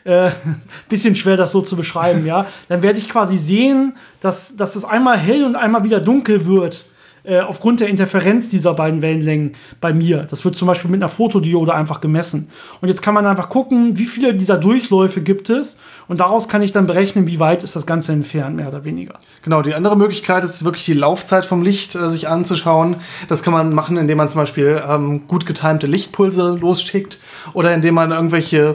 bisschen schwer, das so zu beschreiben, ja, dann werde ich quasi sehen, dass es einmal hell und einmal wieder dunkel wird, aufgrund der Interferenz dieser beiden Wellenlängen bei mir. Das wird zum Beispiel mit einer Fotodiode einfach gemessen. Und jetzt kann man einfach gucken, wie viele dieser Durchläufe gibt es. Und daraus kann ich dann berechnen, wie weit ist das Ganze entfernt, mehr oder weniger. Genau, die andere Möglichkeit ist wirklich die Laufzeit vom Licht sich anzuschauen. Das kann man machen, indem man zum Beispiel gut getimte Lichtpulse losschickt oder indem man irgendwelche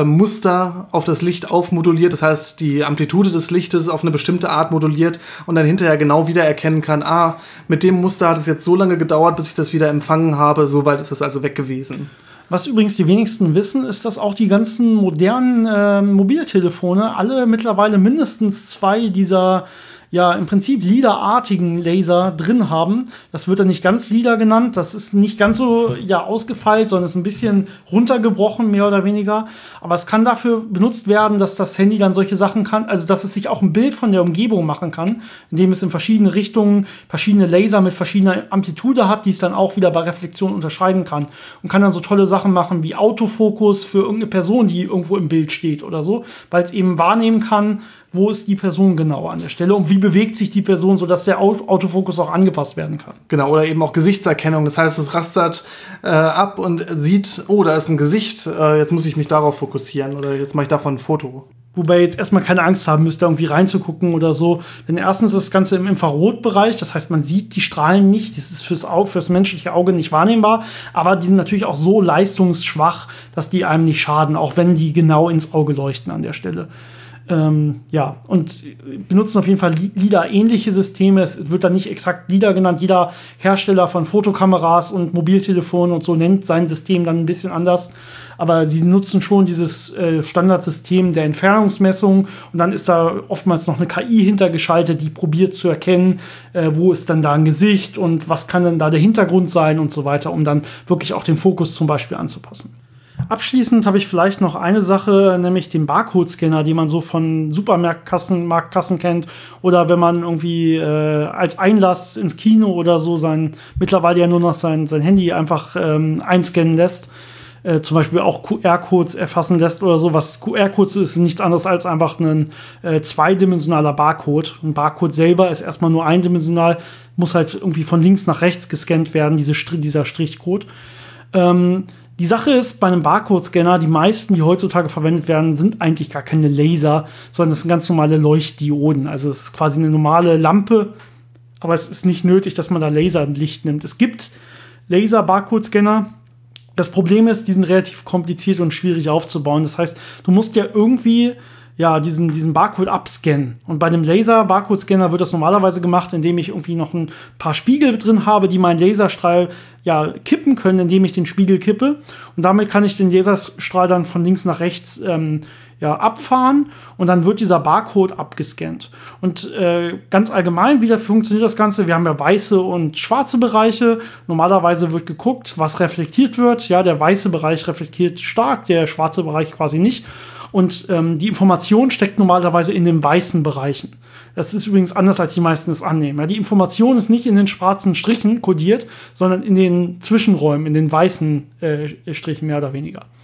Muster auf das Licht aufmoduliert. Das heißt, die Amplitude des Lichtes auf eine bestimmte Art moduliert und dann hinterher genau wiedererkennen kann, mit dem Muster hat es jetzt so lange gedauert, bis ich das wieder empfangen habe. So weit ist es also weg gewesen. Was übrigens die wenigsten wissen, ist, dass auch die ganzen modernen Mobiltelefone alle mittlerweile mindestens 2 dieser im Prinzip LIDAR-artigen Laser drin haben. Das wird dann nicht ganz LIDAR genannt, das ist nicht ganz so ausgefeilt, sondern ist ein bisschen runtergebrochen, mehr oder weniger. Aber es kann dafür benutzt werden, dass das Handy dann solche Sachen kann, also dass es sich auch ein Bild von der Umgebung machen kann, indem es in verschiedene Richtungen verschiedene Laser mit verschiedener Amplitude hat, die es dann auch wieder bei Reflexion unterscheiden kann. Und kann dann so tolle Sachen machen wie Autofokus für irgendeine Person, die irgendwo im Bild steht oder so, weil es eben wahrnehmen kann, wo ist die Person genau an der Stelle und wie bewegt sich die Person, sodass der Autofokus auch angepasst werden kann. Genau, oder eben auch Gesichtserkennung. Das heißt, es rastert ab und sieht, da ist ein Gesicht, jetzt muss ich mich darauf fokussieren oder jetzt mache ich davon ein Foto. Wobei jetzt erstmal keine Angst haben müsst, da irgendwie reinzugucken oder so. Denn erstens ist das Ganze im Infrarotbereich, das heißt, man sieht die Strahlen nicht, das ist fürs menschliche Auge nicht wahrnehmbar, aber die sind natürlich auch so leistungsschwach, dass die einem nicht schaden, auch wenn die genau ins Auge leuchten an der Stelle. Und benutzen auf jeden Fall LIDAR-ähnliche Systeme. Es wird dann nicht exakt LIDAR genannt. Jeder Hersteller von Fotokameras und Mobiltelefonen und so nennt sein System dann ein bisschen anders. Aber sie nutzen schon dieses Standardsystem der Entfernungsmessung. Und dann ist da oftmals noch eine KI hintergeschaltet, die probiert zu erkennen, wo ist dann da ein Gesicht und was kann dann da der Hintergrund sein und so weiter, um dann wirklich auch den Fokus zum Beispiel anzupassen. Abschließend habe ich vielleicht noch eine Sache, nämlich den Barcode-Scanner, den man so von Supermarktkassen kennt. Oder wenn man irgendwie als Einlass ins Kino oder so mittlerweile ja nur noch sein Handy einfach einscannen lässt. Zum Beispiel auch QR-Codes erfassen lässt oder so. Was QR-Codes ist nichts anderes als einfach ein zweidimensionaler Barcode. Ein Barcode selber ist erstmal nur eindimensional, muss halt irgendwie von links nach rechts gescannt werden, dieser Strichcode. Die Sache ist, bei einem Barcode-Scanner, die meisten, die heutzutage verwendet werden, sind eigentlich gar keine Laser, sondern das sind ganz normale Leuchtdioden. Also es ist quasi eine normale Lampe, aber es ist nicht nötig, dass man da Laserlicht nimmt. Es gibt Laser-Barcode-Scanner. Das Problem ist, die sind relativ kompliziert und schwierig aufzubauen. Das heißt, du musst ja irgendwie diesen Barcode abscannen. Und bei dem Laser-Barcode-Scanner wird das normalerweise gemacht, indem ich irgendwie noch ein paar Spiegel drin habe, die meinen Laserstrahl kippen können, indem ich den Spiegel kippe. Und damit kann ich den Laserstrahl dann von links nach rechts abfahren und dann wird dieser Barcode abgescannt. Und ganz allgemein, wie funktioniert das Ganze? Wir haben ja weiße und schwarze Bereiche. Normalerweise wird geguckt, was reflektiert wird. Ja, der weiße Bereich reflektiert stark, der schwarze Bereich quasi nicht. Und die Information steckt normalerweise in den weißen Bereichen. Das ist übrigens anders, als die meisten es annehmen. Ja, die Information ist nicht in den schwarzen Strichen kodiert, sondern in den Zwischenräumen, in den weißen Strichen mehr oder weniger.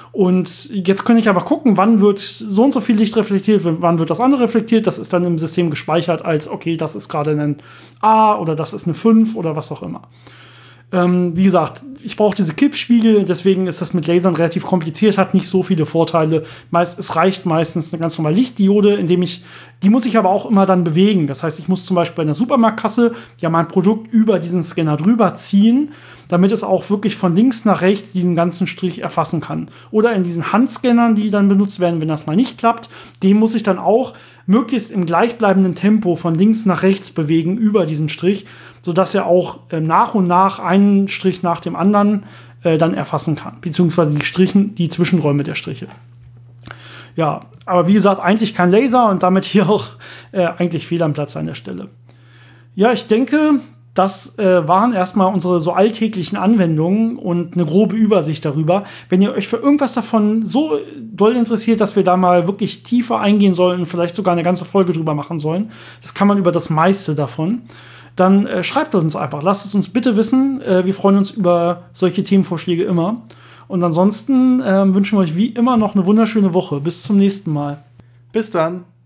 Und jetzt kann ich aber gucken, wann wird so und so viel Licht reflektiert, wann wird das andere reflektiert. Das ist dann im System gespeichert als, okay, das ist gerade ein A oder das ist eine 5 oder was auch immer. Wie gesagt, ich brauche diese Kippspiegel, deswegen ist das mit Lasern relativ kompliziert, hat nicht so viele Vorteile. Es reicht meistens eine ganz normale Lichtdiode, die muss ich aber auch immer dann bewegen. Das heißt, ich muss zum Beispiel bei einer Supermarktkasse ja mein Produkt über diesen Scanner drüber ziehen, damit es auch wirklich von links nach rechts diesen ganzen Strich erfassen kann. Oder in diesen Handscannern, die dann benutzt werden, wenn das mal nicht klappt, den muss ich dann auch möglichst im gleichbleibenden Tempo von links nach rechts bewegen über diesen Strich, sodass er auch nach und nach einen Strich nach dem anderen dann erfassen kann, beziehungsweise die Zwischenräume der Striche. Ja, aber wie gesagt, eigentlich kein Laser und damit hier auch eigentlich fehl am Platz an der Stelle. Ja, ich denke, das waren erstmal unsere so alltäglichen Anwendungen und eine grobe Übersicht darüber. Wenn ihr euch für irgendwas davon so doll interessiert, dass wir da mal wirklich tiefer eingehen sollen und vielleicht sogar eine ganze Folge drüber machen sollen, das kann man über das meiste davon, dann schreibt uns einfach. Lasst es uns bitte wissen. Wir freuen uns über solche Themenvorschläge immer. Und ansonsten wünschen wir euch wie immer noch eine wunderschöne Woche. Bis zum nächsten Mal. Bis dann.